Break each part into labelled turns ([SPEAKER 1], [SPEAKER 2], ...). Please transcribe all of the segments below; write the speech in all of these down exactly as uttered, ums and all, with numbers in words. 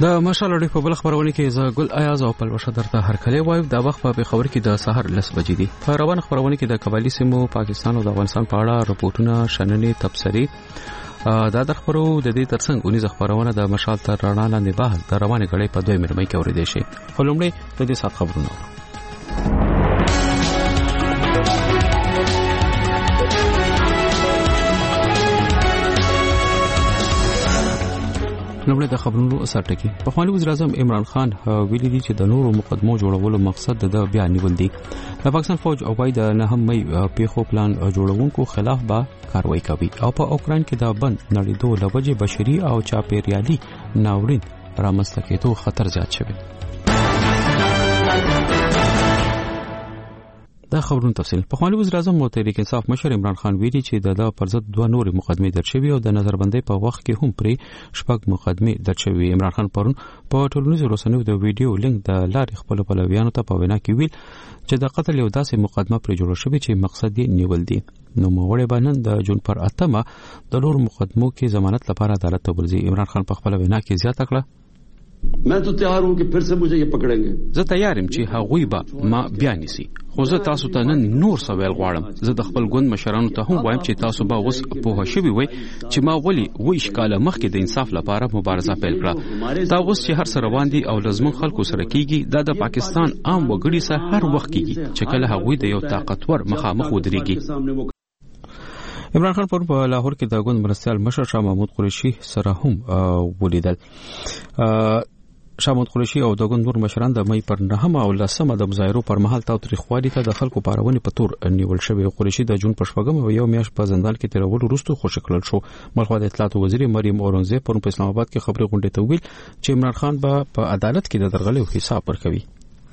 [SPEAKER 1] د مشال اړې په بل خبرونه کې ز ګل ایاز او پلوشه درته هر کله وایو د وخت په خبر کې د سحر لس بجې دي. په روان خبرونه کې د قبایلی سیمو پاکستان او د افغانستان په اړه رپورټونه شننې تبصري دا د خبرو د دې ترڅنګ اونیز خبرونه د مشال تر رڼا لاندې بحث د روانې غړې په دوه مېرمنې کې اورېدل شي. خلومړی د دې سات خبرونه نومړي د خبرونو سره ټکی په خواني وزیر اعظم عمران خان ویلي دي چې د نورو مقدمو جوړولو مقصد د بیان نیول دي. د پاکستان فوج او وايي د نهم مې پیښو پلان جوړونکو خلاف به کاروایی کوي او په اوکران کې د بند نړیدو لوجه بشري او چاپیریالي ناورین رامنځته کېدو خطر زیات شوی. دا خبرونه تفصیل په خواني وزیر اعظم او تحریک انصاف مشر عمران خان ویلي چې د پر ضد دوه نورې مقدمې درشوي او د نظربندۍ په وخت کې هم پرې شپږ مقدمې درشوي. عمران خان پرون په ټولنیزو رسنیو د ویډیو لینک د لارې خپل پلویانو ته په وینا کې ویل چې د قتل یو داسې مقدمه پرې جوړ شوی چې مقصد یې نیول دي. نو موړې باندې د جون پر اتمه د نور مقدمو کې ضمانت لپاره عدالت ته ورځي. عمران خان په خپل وینا کې زیاته کړه
[SPEAKER 2] मैं तो तैयार हूं कि फिर से मुझे ये पकड़ेंगे.
[SPEAKER 1] زه تیار یم چې هغوی به ما بیا نیسي خو زه تاسو ته نن نور سوال غواړم. زه د خپل ګوند مشرانو ته هم وایم چې تاسو به اوس په شوي وي چې ما ولي وې شکاله مخکې د انصاف لپاره مبارزه پیل کړه. دا اوس چې هر سره روان دي او لزمن خلکو سره کیږي دا د پاکستان عام وګړي سره هر وخت کیږي چې کله هغوی د یو طاقتور مخامخ ودرېږي. عمران خان په لاهور کې د ګوند مرستیال مشر شاه محمود قریشي سره هم ولیدل. شاه محمود قریشي او د ګوند نور مشران د مې پر نهم او لسمه د مظاهرو پر مهال تاوتریخوالي ته د خلکو پارونې په تور نیول شوی. قریشي د جون په شپږم او یو میاشت په زندان کې تیرول وروسته خوشی کړل شو. مخکې د اطلاعات وزیر مریم اورنګزیب په اسلام آباد کې خبري غونډه ته ویل چې عمران خان به په عدالت کې د درغلې حساب ورکوي.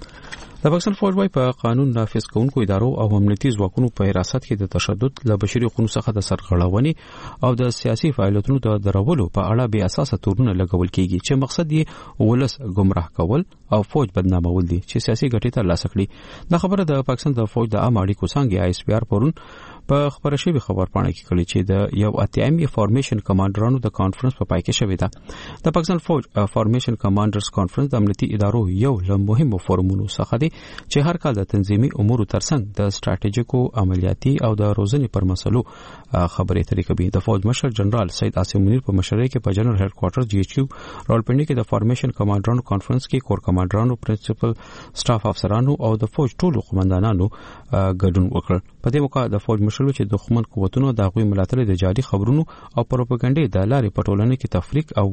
[SPEAKER 1] د پاکستان فوج وايي په قانون نافذ کوونکو ادارو او امنیتي ځواکونو په حراست کې د تشدد له بشري حقوقو څخه د سرغړونې او د سیاسي فعالیتونو د درولو په اړه بې اساسه تورونه لګول کیږي چې مقصد یې ولس گمراه کول او فوج بدنامول دي چې سیاسي ګټې ترلاسه کړي. دا خبره د پاکستان د فوج د عام اړیکو څنګه آی اس پی آر پرون په خبره شوی خبر پاڼه کې کړي چې د یو اتیامی فارمیشن کمانډرانو د کانفرنس په پای کې شوی ده. د پاکستان فوج فارمیشن کمانډرز کانفرنس د امنیتي ادارو یو له مهمو فورمونو څخه دی چې هر کال د تنظیمي امورو ترڅنګ د استراتیژیکو عملیاتي او د روزنې پر مسلو خبرې اترې کوي. د فوج مشر جنرال سید عاصم منیر په مشرۍ کې په جنرال هډ کوارټر جی ایچ یو راولپنډي کې د فارمیشن کمانډرانو کانفرنس کې کور کمانډرانو پرنسپل سټاف افسرانو او د فوج ټولو قومندانانو ګډون وکړ. په دې موقع د فوج مشر چې د دښمن قوتونو د غوي ملاتړ د جاري خبرونو او پروپاګاندا د لارې پټولنې کې تفریق او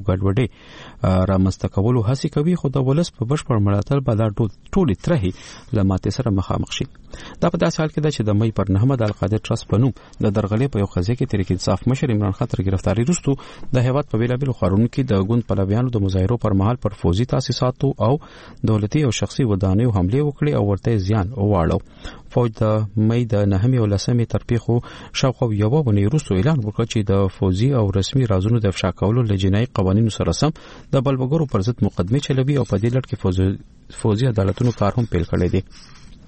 [SPEAKER 1] ګډوډي رامنځته کولو هڅه کوي خو د ولس په بشپړ ملاتړ به دا ټول ترهي لماته سره مخامخ شي. دا په داسې حال کې ده چې د مې پر نهمه د القاعده ټرست په نوم د درغلې په یو قضیه کې تحریک انصاف مشر عمران خان تر گرفتاری وروسته د هیواد په بیلابل خارونو کې د ګوند پلویانو د مظاهرو پر مهال پر فوزي تاسیساتو او دولتي او شخصي ودانیو حمله وکړي او ورته زیان وواړو. فوج د مې د نهمې او لسمې تر پیښو شاوخوا یو ونې وروسته اعلان وکړ چې د فوزي او رسمي رازونو د افشا کولو له جنایي قوانینو سره سم د بلبګرو پر ضد مقدمه چلوي او په دې لړ کې فوزي فوزي عدالتونو کار هم پیل کړی دی.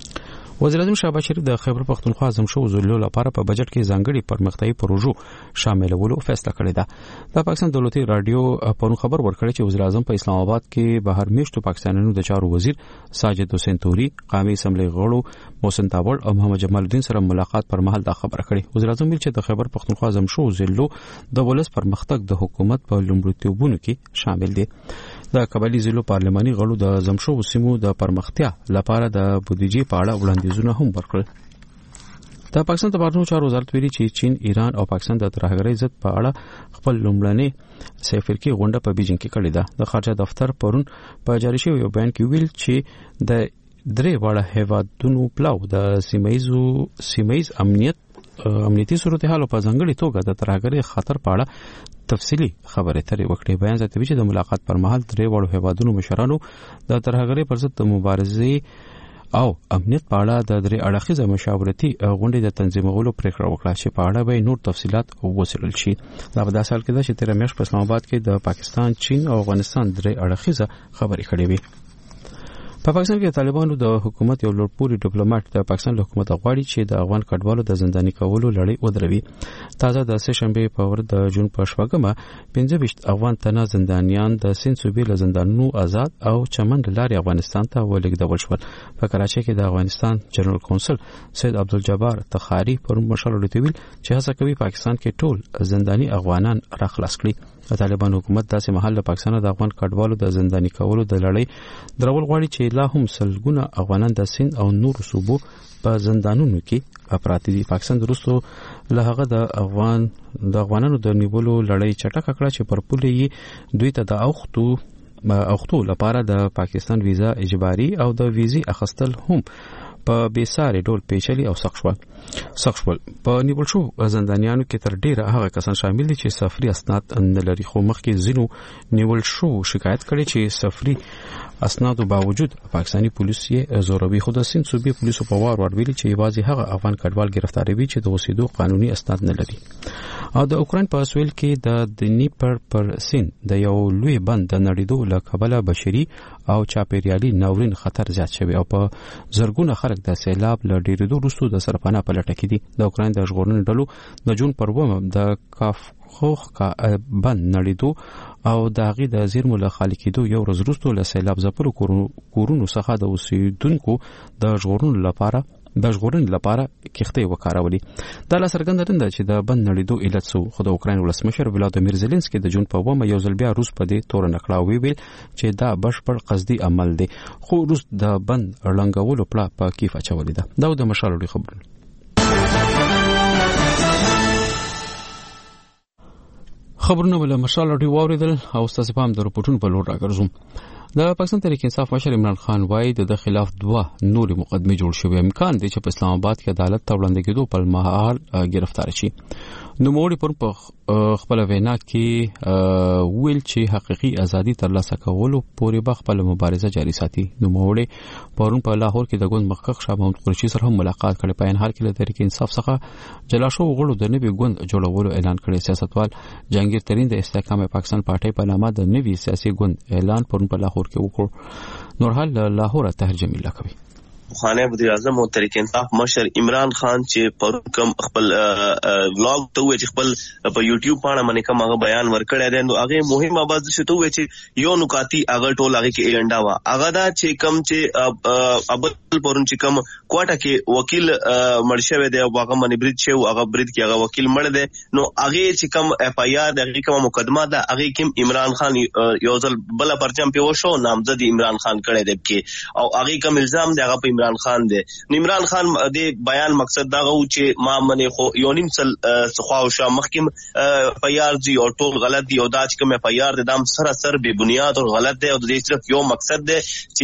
[SPEAKER 1] وزیر اعظم شهباز شریف د خیبر پختونخوا اعظم شو وزولو لپاره په بجټ کې ځانګړي پرمختیايي پروژو شاملولو فیصله کړې ده. د پاکستان دولتي رادیو په خبر ورکړی چې وزیر اعظم په اسلام آباد کې بهر میشتو پاکستانیانو د چارو وزیر ساجد حسین توري، قومي اسمبلی غړو محسن تاوړ او محمد جمال الدین سره ملاقات پر مهال دا خبره کړې. وزیر اعظم ویل چې د خیبر پختونخوا اعظم شو وزولو د ولس پرمختګ د حکومت په لومړیتوبونو کې شامل دي. د قبایلی ضلعو پارلماني غړو د زمشو سیمو د پرمختیا لپاره د بودیجې په اړه وړاندیزونه هم ورکړل. د پاکستان د بهرنیو چارو وزارت ویلي چې چین، ایران او پاکستان د ترهګرۍ ضد په اړه خپل لومړنۍ سفرکي غونډه په بیجینګ کې کړې ده. د خارجه دفتر پرون په جاری شوی یو بیان کې ویل چې د درې واړه هیوادونو پلاو د سیمایزو سیمایز امنیت امنیتي صورتحال په ځانګړي توګه د ترهګرۍ خطر په اړه تفصیلی خبرې ترې وکړې. بیان زیاتوي چې د ملاقات پر مهال درې واړو هیوادونو مشرانو د ترهګرۍ پر ضد د مبارزې او امنیت په اړه د درې اړخیزه مشاورتي غونډې د تنظیمولو پریکړه وکړه چې په اړه به نور تفصيلات وڅېړل شي. دا په داسې حال کې ده چې تیر میاشت په اسلام آباد کې د پاکستان، چین او افغانستان درې اړخیزه خبرې کړې وې. په پاکستان کې طالبانو د حکومت یو لوړپوړي ډیپلوماټ د پاکستان له حکومت غواړي چې د افغان کډوالو د زنداني کولو لړۍ ودروي. تازه د سه شنبه په ورځ د جون په شپږمه پنځه ویشت افغان تنه زندانیان د سند صوبې له زندانونو آزاد او چمن لاري افغانستان ته ولېږدول شول. په کراچۍ کې د افغانستان جنرال کونسل سید عبدالجبار تخاری پر مشال ویل چې هڅه کوي پاکستان کې ټول زنداني افغانان راخلاص کړي. د طالبان حکومت داسې محل د پاکستان د افغان کډوالو د زنداني کولو د لړۍ درول غواړي چې لا هم سلګونه افغانان د سند او نورو صوبو په زندانونو کې پراته دي. پاکستان وروسته له هغه د افغان د افغانانو د نیولو لړۍ چټکه کړه چې پر پوله یې دوی ته د اوختو اوختو لپاره د پاکستان ویزا اجباري او د ویزي اخیستل هم په بیساري ډول پیچلي او سخت شول. سخت شول په نیول شو زندانیانو کې تر ډیره هغه کسان شامل دي چې سفري اسناد نه لري، خو مخکې ځینو نیول شو شکایت کړي چې سفري اسنادو باوجود پاکستاني پولیس یې زوروي. خو د سند صوبې پولیسو په وار وار ویلي چې یوازې هغه افغان کډوال گرفتاروي چې د اوسېدو قانوني اسناد نه لري. او د اوکراین په سویل کې د دنیپر پر سیند د یو لوی بند د نړیدو له کبله بشري او چاپیریالي ناورین خطر زیات شوی او په زرګونه خلک د سیلاب له ډیرېدو وروسته د سرپناه په لټه کې دي. د اوکراین د ژغورنې ډلو د جون پر اوومه د کافخوخ کا بند نړیدو او د هغې د زیرمو له خالي کېدو یو ورځ وروسته له سیلاب ځپلو کورونو څخه د اوسېدونکو د ژغورنې لپاره د ژغورنې لپاره کښتۍ وکارولې. دا لا څرګنده ده چې د بند نړیدو علت څه و، خو د اوکراین ولسمشر ولادیمیر زيلنسکي د جون په اوومه یو ځل بیا روس په دې تورنه کړه او ویل چې دا بشپړ قصدي عمل دی، خو روس د بند ړنګولو پړه په کیف اچولې ده. دا د مشال لوی خبرونه. خبرونه ول مشال لوی واوریدل او تاسو په هم د رپورټونو په لور راګرځوم. د پاکستان تحریک انصاف مشر عمران خان وايي د خلاف دوه نوري مقدمه جوړ شوې، امکان دی چې په اسلام آباد کې عدالت ته وړاندې کېدو په مهال گرفتار شي. نو موري پر خپل وینا کې ویل چې حقيقي ازادي ترلاسه کولو پورې به خپل مبارزه جاري ساتي. نو موري پرون په لاهور کې د ګوند مخکښ شاه محمود قریشي سره هم ملاقات کړي. په ان حال کې له تحریک انصاف څخه جلا شو غړو د نوي ګوند جوړولو اعلان کړي. سیاستوال جهانگیر ترین د استحکام پاکستان پارټي په نامه د نوي سیاسي ګوند اعلان پرون په لاهور کې وکړ. نورحال لاهور طاهر جمیل کوي.
[SPEAKER 3] خانه وزیر اعظم او تحریک انصاف مشر عمران خان چې پر کوم خپل ولاګ ته وی چې خپل په یوټیوب باندې باندې کوم هغه بیان ورکړی دی، نو هغه مهمه باز شته وی چې یو نکاتی هغه ټول هغه کې ایجنډا وا هغه دا چې کوم چې ابل پرون چې کوم کوټه کې وکیل مرشوي دی او هغه باندې برید شو، هغه برید کې هغه وکیل مړ دی، نو هغه چې کوم اف ای آر د هغه کوم مقدمه ده هغه کې عمران خان یو ځل بل پرچم په وشو نامزد عمران خان کړی دی کې او هغه کوم الزام دی هغه عمران خان دی. عمران خان د بیان مقصد دا و چې ما منه خو یو نیم سل څخه او شاه محکم پیار دی او ټول غلط دی او دا چې کوم پیار د دام سراسر بے بنیاد او غلط دی او د دې صرف یو مقصد دی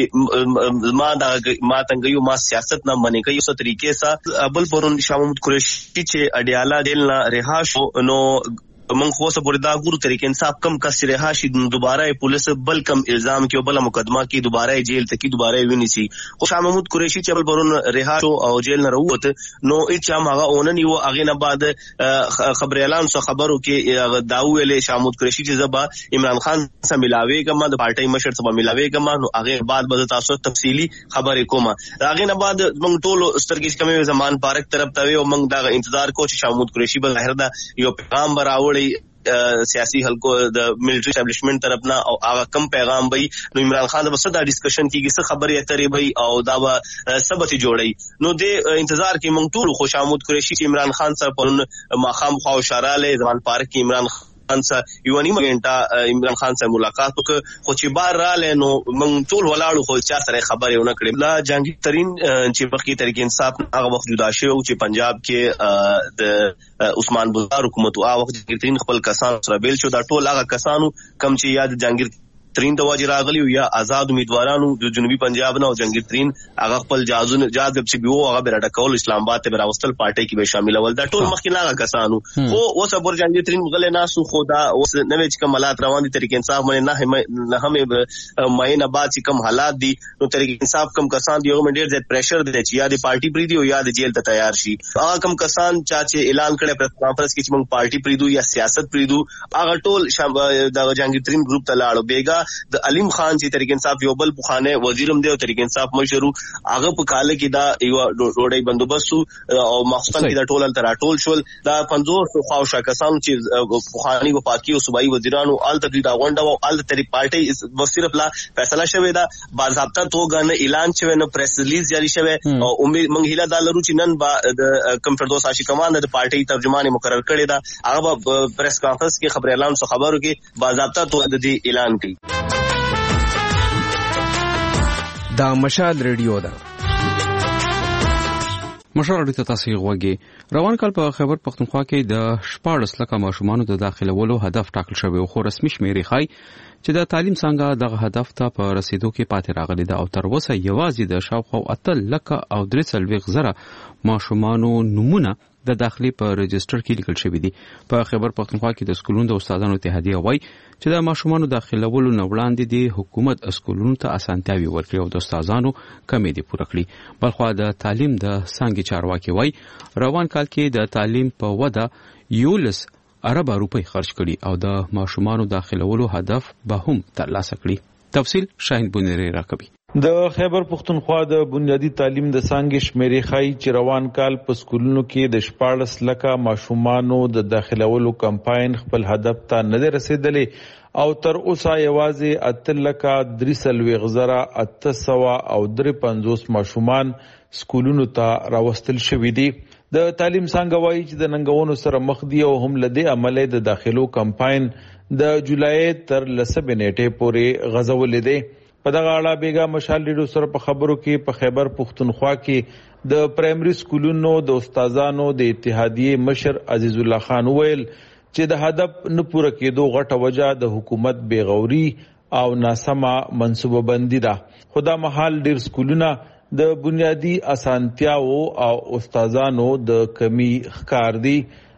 [SPEAKER 3] چې ما دا ما څنګه یو ما سیاست نه منې کوي یو طریقې سره ابل پرون شاه محمود قریشي چې اډیالا دل نه رها شو نو من خو سه پورې دا ګورو تحریک انصاف کم کس رها شي دوباره پولیس بل کم الزام کې بل مقدمه کې دوباره جیل ته کې دوباره ویني سي. خو شاه محمود قریشي چې بل پرون رها شو او جیل نه وروته نو اچا ماغه اونن یو اغه نه بعد خبر اعلان سو خبرو کې داو ویلې شاه محمود قریشي چې زبا عمران خان سره ملاوي کما د پارټي مشر سره ملاوي کما نو هغه بعد به تاسو تفصیلی خبرې کوم. هغه نه بعد موږ ټول سترګې کمې زمان پارک طرف ته او موږ دا انتظار کو چې شاه محمود قریشي بل ظاهر دا یو پیغام براوړي سیاسی حلقو د ملټری اسټابلیشمنت طرف نه او هغه کم پیغام وي. نو عمران خان به صدا ډسکشن کیږي څه خبرې اترې وي او دا به سبت جوړي. نو د انتظار کې موږ ټول خوش آمود قریشي چې عمران خان سره په ماخام خو اشاره له ځوان پارک کې عمران خان سره یو نیمه غنټه عمران خان سره ملاقات وکړه، خو چې بار رااله نو موږ ټول ولاړو خو چا سره خبرې ونه کړې. لا جهانگیر ترین چې وخت تحریک انصاف هغه وخت جدا شو چې پنجاب کې د عثمان بزار حکومت او هغه وخت جهانگیر ترین خپل کسان سره بیل شو. دا ټول هغه کسانو کم چې یاد جهانگیر ترین د واجر راغلی یا آزاد امیدوارانو د جنوبي پنجاب نه او جهانگیر ترین هغه خپل جازونه جاذب چې بیو هغه بیرته کول اسلام آباد ته راوستل پارټي کې به شامل ول. دا ټول مخکې هغه کسانو خو اوس ابور جهانگیر ترین غلې ناسو خدا اوس نوې چې کوم حالات روان دي تحریک انصاف باندې نه هم ماین آباد چې کوم حالات دي نو تحریک انصاف کوم کسان دی یو منډیر زیات پریشر دی چې یا د پارټي پری دی او یا د جیل ته تیار شي. هغه کوم کسان چې اعلان کړي پر کانفرنس کې چې موږ پارټي پری دو یا سیاست پری دو هغه ټول د جهانگیر ترین ګروپ ته لاړو بیګا د علیم خان چې تحریک انصاف یو بل بخانه وزیرم دی او تحریک انصاف مشرو هغه په کال کې دا یو ډوډۍ بندوبست او مخصوصا کې دا ټول تر ټول شول دا پنځوس خواوشا کسان چې بخاری وفاقي او صوبایي وزیرانو آل تقریبا غونډه او آل تحریک پارټي صرف لا فیصله شوه دا باضابطه توګه نه اعلان شوه نه پریس ریلیز جاری شوه او امید موږ هیله دا لرو چې نن با کم فردوس عاشق کمان د پارټي ترجمان مقرر کړی دا هغه پریس کانفرنس کې خبر اعلان سو خبرو کې باضابطه توګه د اعلان کړي.
[SPEAKER 4] دا مشال ریډیو ده.
[SPEAKER 1] مشال ریډیو ته تاسو غوږی روان کال په خیبر پختونخوا کې د شپاړس لکه ماشومانو د داخلولو هدف ټاکل شوی خو رسمي شمیرې ښایي چې د تعلیم څنګه دغه هدف ته په رسیدو کې پاتې راغلي ده او تر اوسه یوازې د شاوخوا اته لکه او درې څلوېښت زره ماشومانو نومونه د داخلي په رجستر کې لیکل شوی دي. په خیبر پختونخوا کې د سکولونو د استادانو اتحادیه وایي چې د ماشومانو داخلولو نه وړاندې د حکومت سکولونو ته اسانتیاوي ورکړي او د استادانو کمې دي پوره کړي. بلخوا د تعلیم د څانګې چارواکي وایي روان کال کې د تعلیم په وده یولس اربه روپۍ خرج کړي او د ماشومانو داخلولو هدف به هم ترلاسه کړي. تفصیل شاهین بونری راکوي.
[SPEAKER 5] د خیبر پختونخوا د بنیادی تعلیم د څانګې شمیرې ښایي چې روان کال په سکولونو کې د شپاړس لکه ماشومانو د داخلولو کمپاین خپل هدف ته نه دی رسېدلی او تر اوسه یوازې اته لکه درې څلوېښت زره اته سوه او درې پنځوس ماشومان سکولونو ته راوستل شوي دي. د تعلیم څانګه وایي چې د ننګونو سره مخ دي او هم له دې امله د داخلو کمپاین د جولای تر لسمې نیټې پورې غځولې دی. په دغه اړه بیګا مشال ریډیو سره په خبرو کې په خیبر پختونخوا کې د پرایمري سکولونو د استادانو د اتحادیې مشر عزیز الله خان ویل چې د هدف نه پوره کېدو غټه وجه د حکومت بیغوري او ناسمه منصوبه بندي ده. خو دا مهال ډېر سکولونه د بنیادی اسانتیاو او استادانو د کمی ښکار دي.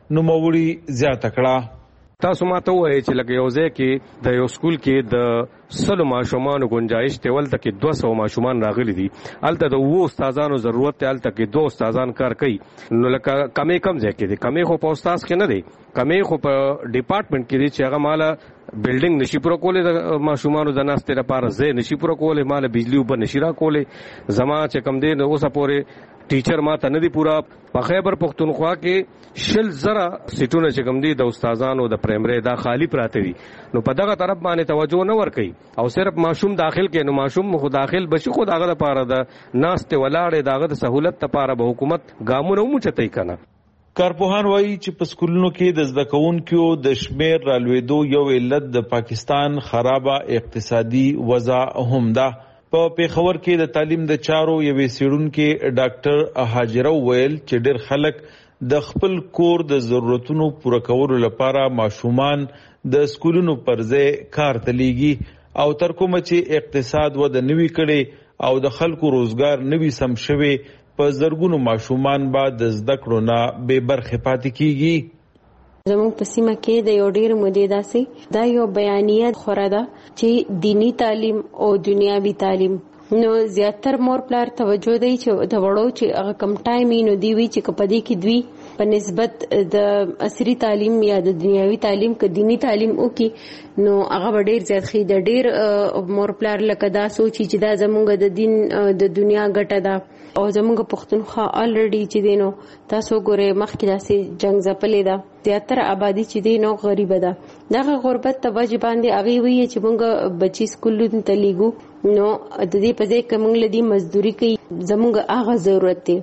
[SPEAKER 5] نوموړي زیاته کړه
[SPEAKER 4] تاسو ماته وایي چې لکه یو ځای کې د یو سکول کې د سلو ماشومانو گنجائش ته ولته کې دوه سوه ماشومان راغلي دي الته د وو استادانو ضرورت ته الته کې دوه استادان کار کوي نو لکه کمې کم ځای کې دي کمې خو په استاد کې نه دي کمې خو په ډپارټمنټ کې دي چې هغه مالا بلډینګ نشي پوره کولای د ماشومانو د ناستې لپاره ځای نشي پوره کولای مالا بجلی اوبه نشي را کولای زما چې کم دی نو اوسه پورې ټیچر ما ته نه دی پورا. په خیبر پختونخوا کې شل زره سیټونه چې کوم دي د استادانو د پرایمري دا خالی پراته دي نو په دغه طرف باندې توجه نه ور کوي او صرف ماشوم داخل کې نو ماشوم خو داخل بشي خو دغه لپاره د ناستې ولاړې دغه د سہولت لپاره به حکومت ګامونه موچتای کنه.
[SPEAKER 5] کارپوهان وایي چې په سکولونو کې د زده کوونکو د شمیر رالوېدو یو علت د پاکستان خرابه اقتصادي وضع هم ده. په پیښور کې د تعلیم د چارو یوې څېړونکې ډاکټر هاجره ویل چې ډېر خلک د خپل کور د ضرورتونو پوره کولو لپاره ماشومان د سکولونو پر ځای کار ته لیږي او تر کومه چې اقتصاد وده نوي کړي او د خلکو روزګار نوي سم شوي په زرګونو ماشومان به د زده کړو نه بې برخې پاتې کیږي.
[SPEAKER 6] زموږ په سیمه کې د یو ډېر مودې داسې دا یو بیانیه خوره ده چې دینی تعلیم او دنیاوي تعلیم نو زیاتر مور پلار توجه دی چې د وړو چې هغه کم ټایم نو دی وی چې کپدې کې دوی په نسبت د عصري تعلیم یا د دنیاوي تعلیم ک دینی تعلیم او کې نو هغه ډېر زیات خې د ډېر مور پلار لکه دا سوچي چې دا زموږ د دین د دنیا ګټه ده او زموږ پښتونخوا الریډي چې دینو تاسو ګوره مخکې داسې جنگ ځپلې ده زیاتره آبادی چې دینو غریب ده دغه غربت ته وجه باندې هغه وی چې موږ بچی سکولونو ته لیګو نو د دې په ځای کې موږ لدی مزدوري کوي زموږ هغه ضرورت دی.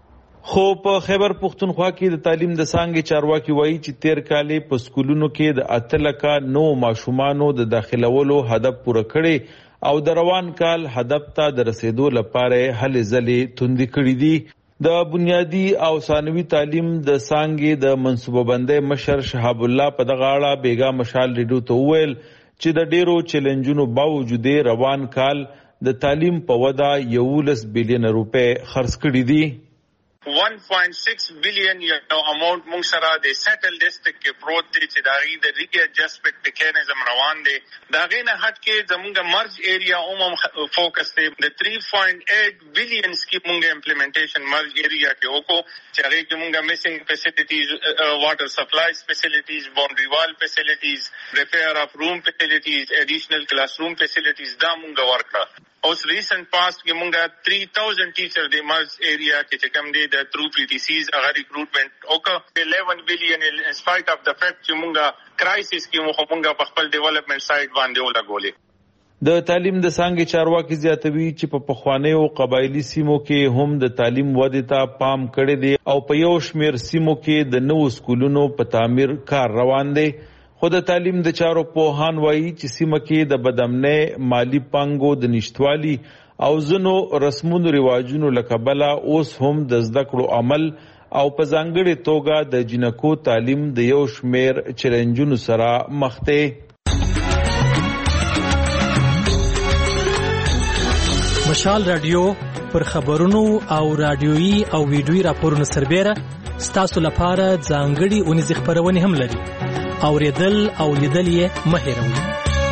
[SPEAKER 5] خو په خیبر پختونخوا کې د تعلیم د څانګې چارواکي وایي چې تیر کال په سکولونو کې د اته لکه نو ماشومانو د داخلولو هدف پوره کړي او د روان کال هدف ته د رسیدو لپاره هلې ځلې توندې کړې دي. د بنیادی او ثانوي تعلیم د څانګې د منصوبه بندۍ مشر شهاب الله په دغه اړه بیګا مشال ریډیو ته وویل چې د ډیرو چیلنجونو باوجود روان کال د تعلیم په وده یولس بلین روپے خرڅ کړي دي.
[SPEAKER 7] one point six billion یو اماونت مونږ سره د سیټل ډیسټریکټ کې پروت دی چې دا غي د ری ایڈجسټمنٹ میکانیزم روان دی. دا غي نه هټ کې زموږ مرج ایریا عموم فوکس دی د three point eight billion کې مونږ امپلیمنټیشن مرج ایریا کې وکړو چې هغه کې مونږ میسنګ فیسیلیټیز، واټر سپلای فیسیلیټیز، باونډري وال فیسیلیټیز، ریپیر اف روم فیسیلیټیز، ایډیشنل کلاس روم فیسیلیټیز دا مونږ ورکړه. اوس ریسنٹ پاست کې مونږه three thousand ټیچر د مرج ایریا کې چې کوم دی د تھرو پی ټی سیز هغه ریکروټمنټ وکړه. eleven billion ان سپایټ اف د فیکټ چې مونږه کرایسس کې مونږه په خپل ډیولپمنٹ سایت باندې ولګولې.
[SPEAKER 5] د تعلیم د څانګې چارواکي زیاتوي چې په پخوانیو قبایلی سیمو کې هم د تعلیم ودې ته پام کړی دی او په یو شمیر سیمو کې د نوو سکولونو په تعمیر کار روان دی. خو د تعلیم د چارو پوهان وایي چې سیمه کې د بدامنۍ، مالی پانګو د نشټوالي او ځینو رسمونو رواجونو له کبله اوس هم د زده کړو عمل او په ځانګړې توګه د جنکو تعلیم د یو شمیر چیلنجونو سره مخ دی.
[SPEAKER 8] مشال رادیو پر خبرونو او رادیويي او ویډیويي راپورونو سربېره ستاسو لپاره ځانګړي اونیزې خپرونې هم لري. اوریدل او لیدل یې مه هېروئ.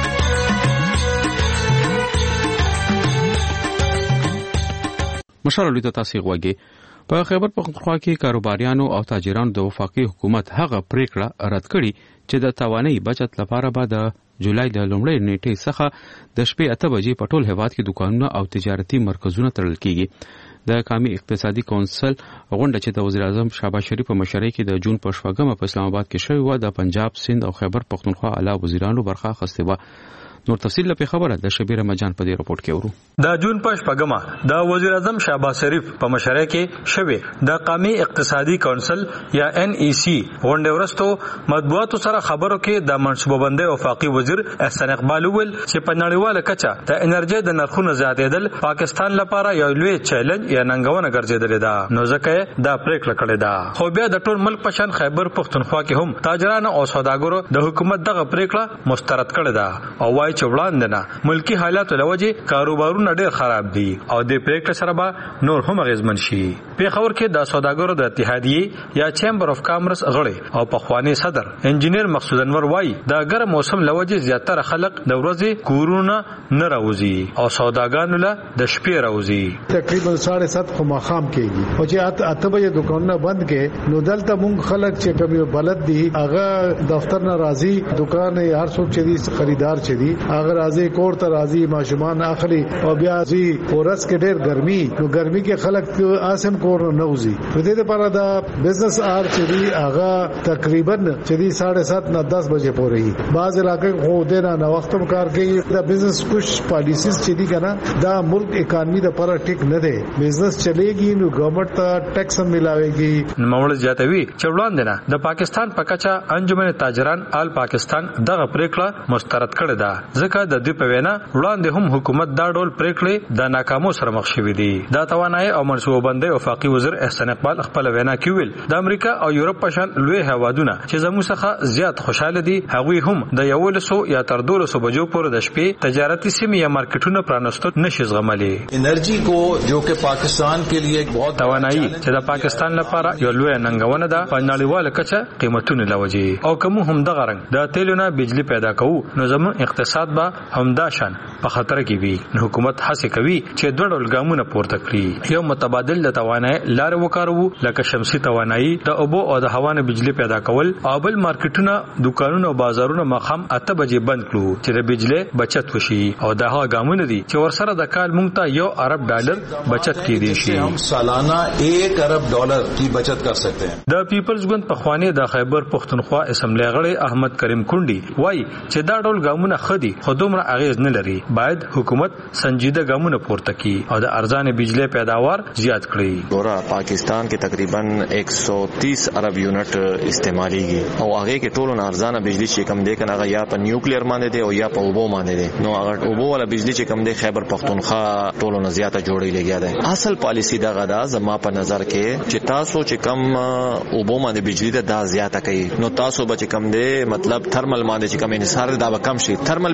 [SPEAKER 1] مشال رادیو ته تاسو غوږی. په خیبر پختونخوا کې کاروباریانو او تاجرانو د وفاقي حکومت هغه پریکړه رد کړي چې د توانایي بچت لپاره به د جولای د لومړۍ نیټې څخه د شپې اته بجې په ټول هیواد کې دکانونه او تجارتي مرکزونه تړل کیږي. د قومي اقتصادي کونسل غونډه چې د وزیر اعظم شهباز شریف په مشرۍ کې د جون په شپږمه په اسلام آباد کې شوې و د پنجاب، سند او خیبر پختونخوا اعلی وزیرانو برخه اخیستې و. نور تفصیل لپاره خبره د شبیر مجان په دې رپورت کې ورو.
[SPEAKER 9] د جون په شپږمه د وزیر اعظم شهباز شریف په مشرۍ کې شوې د قومي اقتصادي کونسل یا ان ای سی غونډه ورستو مطبوعاتو سره خبرو کې د منصوبه بندۍ وفاقي وزیر احسان اقبال ویل چې په نړیواله کچه د انرژي د نرخونو زیاتېدل پاکستان لپاره یو لوی چیلنج یا ننګونه ګرځېدلې ده، نو ځکه دا پریکړه کړې ده. خو بیا د ټول ملک په شان خیبر پختونخوا کې هم تاجرانو او سوداګرو د حکومت دغه پریکړه مسترد کړې ده او وايي چې وړاندې نه ملکی حالات لوجه کاروبارونه ډېر خراب دي او د پریکړه سره به نور هم اغیزمن شي. پیښور کې د سوداګرو د اتحادیې یا چیمبر اف کامرس غړي او پخوانی صدر انجینیر مقصود انور وايي د ګرم موسم لوجه زیاتره خلک د ورځې کورونه نه راوځي او سوداګانو له د شپې راوځي.
[SPEAKER 10] تقریبا ساڑھے سات خو ماخام کېږي او چې اته بجې دکانونه بند کې نو دلته مونږ خلک چې کوم بلد دي هغه دفتر نه راځي، دکان هر څوک چې دي خریدار چې دي هغه راځي، کور ته راځي، ماشومان اخلي او بیا ځي. ورځ کې ډېر ګرمي نو ګرمي کې خلک آسم کور نه وځي. په دې لپاره دا بزنس آر چې دی هغه تقریبا چې دی ساڑھے سات نه دس بجې پورې بعض علاقې خو دې نه نو وخت کار کوي. دا بزنس کچھ پالیسیز چې دی کنه دا ملک اکانومي د لپاره ټیک نه دی. بزنس چلےږي نو ګورنمنت ته ټیکس ملاويږي.
[SPEAKER 9] نوموړ زیاتوي چې وړاندې نه د پاکستان په کچا انجمن تاجران آل پاکستان دغه پریکړه مسترد کړې ده، ځکه د دې په وینا وړاندې هم حکومت دا ډول پریکړې د ناکامو سره مخ شوې دي. دا توانایي او منصوبه بندۍ وفاقي وزیر احسان اقبال خپل وینا کې ویل د امریکا او یورپ په شان لوی هوادونه چې زموږ څخه زیات خوشاله دي هغوی هم د یولسو یا تر دولسو بجو پورې د شپې تجارتي سیمې یا مارکیټونه پرانستو نشي زغملي.
[SPEAKER 11] انرژي کو جو کہ پاکستان کے لیے بہت
[SPEAKER 9] توانایي چې د پاکستان لپاره یو لوی ننګونه ده په نړیواله کچه قیمتونه لوجي او کوم هم د غرنګ د تیلونه بجلی پیدا کوو نو زموږ اقتصاد به همدا شان په خطر کې وي. حکومت هڅه کوي چې دوه ډول ګامونه پورته کړي، یو متبادل د توانایي لار وکاروي لکه شمسي توانایي د اوبو او د هوا نه بجلی پیدا کول او بل مارکیټونه دکانونه او بازارونه مخام اته بجې بند کړو چې د بجلی بچت وشي او دا هغه ګامونه دي چې ورسره د کال مونږ ته یو ارب ډالر بچت کیدی شي.
[SPEAKER 11] هم سالانه ایک ارب ډالر کی بچت کر سکتے ہیں.
[SPEAKER 9] د پیپلز ګوند په خوانی د خیبر پختونخوا اسمبلی غړي احمد کریم کونډي وایي چې دا ډول ګامونه خدي خودمره اغیز نه لري، باید حکومت سنجیده ګامونه پورته کړي او د ارزان بجلی پیداوار زیات کړي.
[SPEAKER 12] دورا پاکستان کې تقریبا ایک سو تیس ارب یونٹ استعماليږي او هغه کې ټولو ارزانه بجلی چې کم دی کنه هغه یا په نیوکلیر باندې دی او یا په اوبو باندې دی. نو هغه اوبو ولا بجلی چې کم دی خیبر پختونخوا ټولو نه زیاته جوړی لګیا دی. اصل پالیسی دا غدا زما په نظر کې چې تاسو چې کم اوبو باندې بجلی دا زیاته کوي نو تاسو به چې کم دی مطلب تھرمل باندې چې کم انحصار دا به کم شي. تھرمل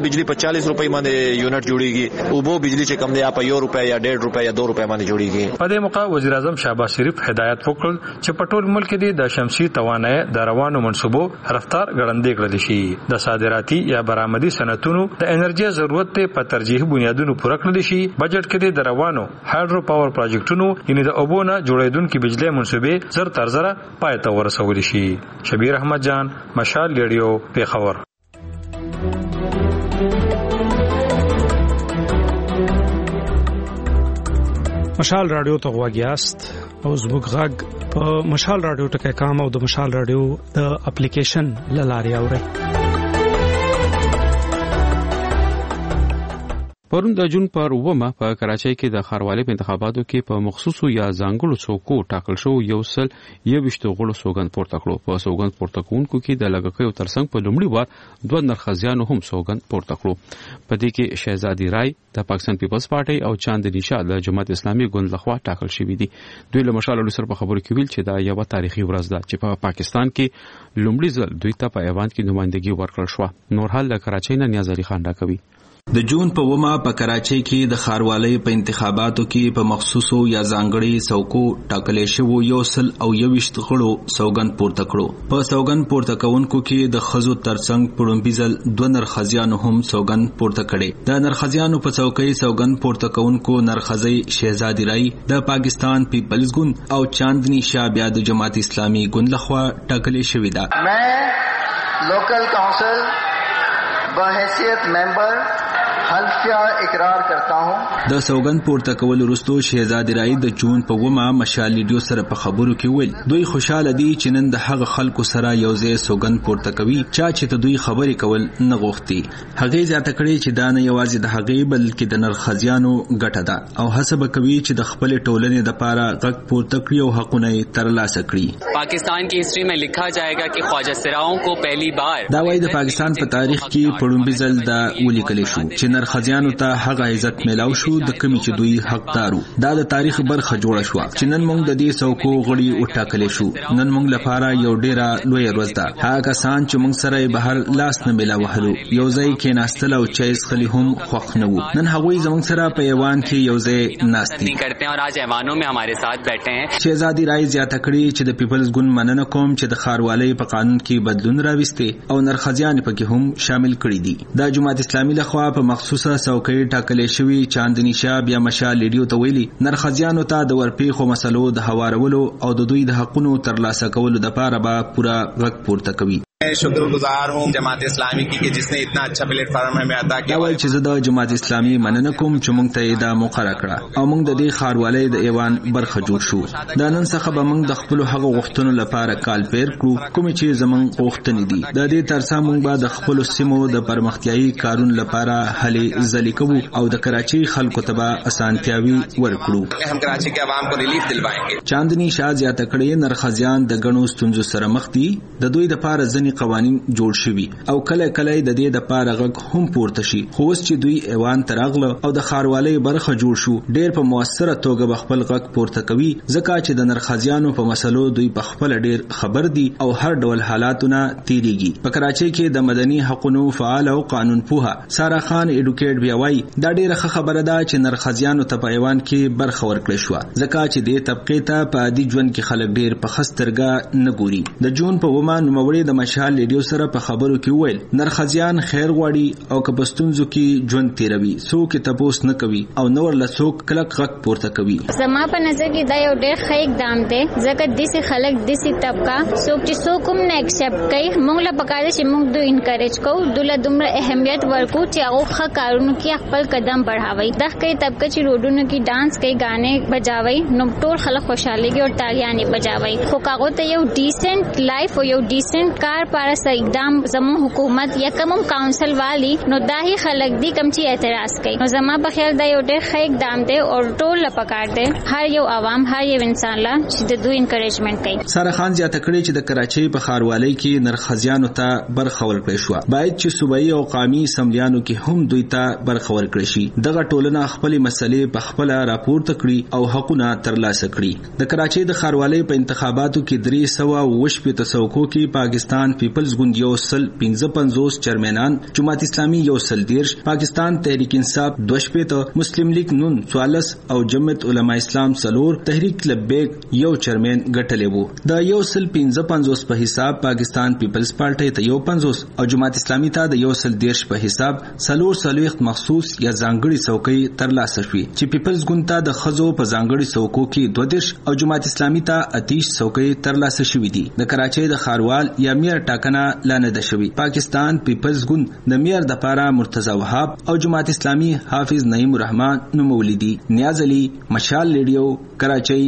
[SPEAKER 12] بجلی په چالیس روپۍ باندې یونټ جوړیږي او بو بجلی چې کم دی په یو روپیا یا ډېر روپیا یا دو روپیا باندې جوړیږي.
[SPEAKER 9] په دې موقع وزیر اعظم شهباز شریف هدایت وکړ چې په ټول ملک کې د شمسي توانایي د روانو منصوبو رفتار ګړندې کړل شي. د صادراتي یا برآمدي صنعتونو د انرژي ضرورت په ترجیحي بنیادونو پوره کړل شي. بجټ کې د روانو هایډرو پاور پروجیکټونو یعنی د اوبونه جوړیدونکو بجلی منصوبې زر تر زر پای ته ورسول شي. شبیر احمد جان، مشال ریډیو، پیښور.
[SPEAKER 13] مشال رادیو ته غواګیاست او زموږ غږ په مشال رادیو ټکي کام او د مشال رادیو د اپلیکیشن لاري اوري.
[SPEAKER 1] پرون د جون پر ومه په کراچۍ کې د ښاروالۍ په انتخاباتو کې په مخصوصو یا ځانګړو څوکو ټاکل شو یو سل یوویشت غړو سوګند پورته کړو. په سوګند پورته کوونکو کې د لګښیو ترڅنګ په لومړي وار دوه نرخزیانو هم سوګند پورته کړو. په دې کې شهزادي رای د پاکستان پیپلز پارټي او چاندني شاه د جماعت اسلامي ګوند لخوا ټاکل شوی دي. دوی له مشال سره په خبرو کې ویل چې دا یو تاریخي ورځ ده چې په پاکستان کې لومړي ځل دوی ته په ایوان کې نمائندګي ورکړل شو. نور حال د کراچۍ نه نیاز علي خان راکوي.
[SPEAKER 14] د جون په ومه په کراچۍ کې د ښاروالۍ په انتخاباتو کې په مخصوصو یا ځانګړي څوکو ټاکلې شوو یو سل او یوویشت غړو سوګند پورته کړو. په سوګند پورته کوونکو کې د ښځو ترڅنګ په لومړي ځل دوه نرخزیانو هم سوګند پورته کړي. د نرخزیانو په څوکۍ سوګند پورته کوونکو نرخزی شهزادي رای د پاکستان پیپلز ګوند او چاندني شاه بیا د جماعت اسلامي ګوند لخوا ټاکلې شوې ده.
[SPEAKER 15] मैं लोकल काउंसिल बहैसियत मेंबर حلفیہ اقرار کرتا ہوں.
[SPEAKER 14] د سوګند پورته کول وروسته شهزادي رای د جون په ومه مشال ریډیو سره په خبرو کې ویل دوی خوشاله دي چې نن د هغه خلکو سره یو ځای سوګند پورته کوي چا چې ته دوی خبرې کول نه غوښتي. هغه زیاته کړي چې دا نه یوازې د هغه بلکې د نرخزیانو ګټه ده او حسب کوي چې د خپل ټولنې د پاره غږ پورته کړي او حقونه ترلاسه کړي.
[SPEAKER 16] پاکستان کی ہسٹری میں لکھا جائے گا کہ خواجہ سراؤں کو پہلی بار
[SPEAKER 14] دا وايي د پاکستان په تاریخ کې پړومبي ځل دا ولیکل شو چې نرخزیانو ته هغه عزت میلاو شو د کمی چې دوی حقدارو. دا د تاریخ برخه جوړه شو چې نن موږ د دې څوکو غړي وټاکل شو. نن موږ لپاره یو ډیره لوی ورځ ده. هغه کسان چې موږ سره بهر لاس نه میلاو هلو یو ځای کې ناستل او چایس خلی هم خوښ نه وو. نن هغوی زموږ سره په ایوان کې یو ځای ناستي
[SPEAKER 16] کرتے ہیں اور آج ایوانوں میں ہمارے ساتھ بیٹھے ہیں.
[SPEAKER 14] شهزادي رای زیاته کړي چې د پیپلز ګوند مننه کوم چې د ښاروالۍ په قانون کې بدلون راوستي او نرخزیان پکې هم شامل کړي دي. د جماعت اسلامي لخوا په مخصوصه څوکۍ ټاکلې شوی چاندني شاه بیا مشال ریډیو ته ویلي نرخزیانو ته د ورپېښو مسلو د هوارولو او د دوی د حقونو ترلاسه کولو لپاره به پوره غږ پورته کوي.
[SPEAKER 17] शुक्रगुजार हूँ जमात इस्लामी की कि जिसने इतना अच्छा प्लेटफॉर्म हमें अदा किया.
[SPEAKER 14] اول چې زه د جماعت اسلامي مننه کوم چې موږ ته دا موقع راکړه او موږ د دې ښاروالۍ د ایوان برخه جوړ شو. دا نن څخه به موږ د خپل هغه غوښتنو لپاره کال پیر کړو کوم چې زموږ غوښتنې دي. د دې ترڅنګ موږ به د خپل سیمو د پرمختیايي کارونو لپاره هلې ځلې کوو او د کراچۍ خلکو ته به اسانتیاوي ورکړو.
[SPEAKER 17] हम कराची के आवाम को रिलीफ दिलवाएंगे.
[SPEAKER 14] چاندني شاه زیاته کړي نرخزیان د غنو ستونزو سره مخ دي. د دوی د لپاره ځنی قوانين جوړ شوي او کله کله د دې د پاره غږ هم پورته شي. خو اوس چې دوی ایوان تراغله او د ښاروالۍ برخه جوړ شو ډېر په موثره توګه خپل غږ پورته کوي ځکه چې د نرخزیانو په مسلو دوی په خپل ډېر خبر دي او هر ډول حالاتونه تیریږي. په کراچۍ کې د مدني حقوقو فعال او قانون پوها سارا خان اډوکیټ بیا وایي دا ډېره خبره ده چې نرخزیانو ته په ایوان کې برخه ورکړل شو ځکه چې د طبقه ته په عادي ژوند کې خلک ډېر په خسترګه نه ګوري. د جون په ومه نوموړي د مشال ریډیو سره په خبرو کې ویل نرخزیان خیر غواړي او که بستونزو کې ژوند تیروي څوک تپوس نه کوي او نور له څوک کلک غږ پورته کوي.
[SPEAKER 18] زما په نظر کې دا یو ډېر ښه اقدام دی ځکه داسې خلک داسې طبقه څوک چې څوک هم نه ایکسپټ کوي موږ له پکار دی چې موږ دوی انکریج کوو دوی له دومره اهمیت ورکو چې هغه ښه کارونو کې خپل قدم بڑھاوي. دغه طبقه چې روډونو کې ډانس کوي غانې بجاوي نو ټول خلک خوشاليږي او تالیانې بجاوي. خو هغه ته یو ډیسنٹ لایف او یو ډیسنٹ کار پاره سه اقدام زمو حکومت یا کوم کونسل والی نو داهي خلک دي کم چې اعتراض کوي. نو زما په خیال دا یو ډېر ښه اقدام دی او ټول لپاره دی هر یو عوام هر یو انسان لا چې د دوی انکریجمنٹ کوي.
[SPEAKER 14] سارا خان زیاته کړي چې د کراچۍ په ښاروالۍ کې نرخزیانو ته برخه ورکړل شو باید چې صوبایي او قومي اسمبلیانو کې هم دوی ته برخه ورکړي شي. دغه ټولنه خپل مسلې په خپل راپورته کړي او حقونه ترلاسه کړي. د کراچۍ د ښاروالۍ په انتخاباتو کې درې سوه وشپږ څوکو کې پاکستان پیپلز ګوند یو سل پنځه پنځوس چیرمنان، جماعت اسلامي یو سل دیرش، پاکستان تحریک انصاف دوه شپېته، مسلم لیگ نون څوارلس او جمعیت علما اسلام څلور، تحریک لبیک یو چیرمن ګټلی وو. د یو سل پنځه پنځوس په حساب پاکستان پیپلز پارټي ته یو پنځوس او جماعت اسلامي ته د یو سل دیرش په حساب څلور څلوېښت مخصوص یا ځانګړي څوکۍ ترلاسه شوې چې پیپلز ګوند ته د ښځو په ځانګړي څوکو کې دوه دېرش او جماعت اسلامي ته اتیش څوکۍ ترلاسه شوې دي. د کراچۍ د ښاروال یا میر ټاکنه لا نه ده شوې. پاکستان پیپلز ګوند د میر دپاره مرتضی وهاب او جماعت اسلامي حافظ نعیم الرحمن نومولی دي. نیاز علي، مشال ریډیو، کراچۍ.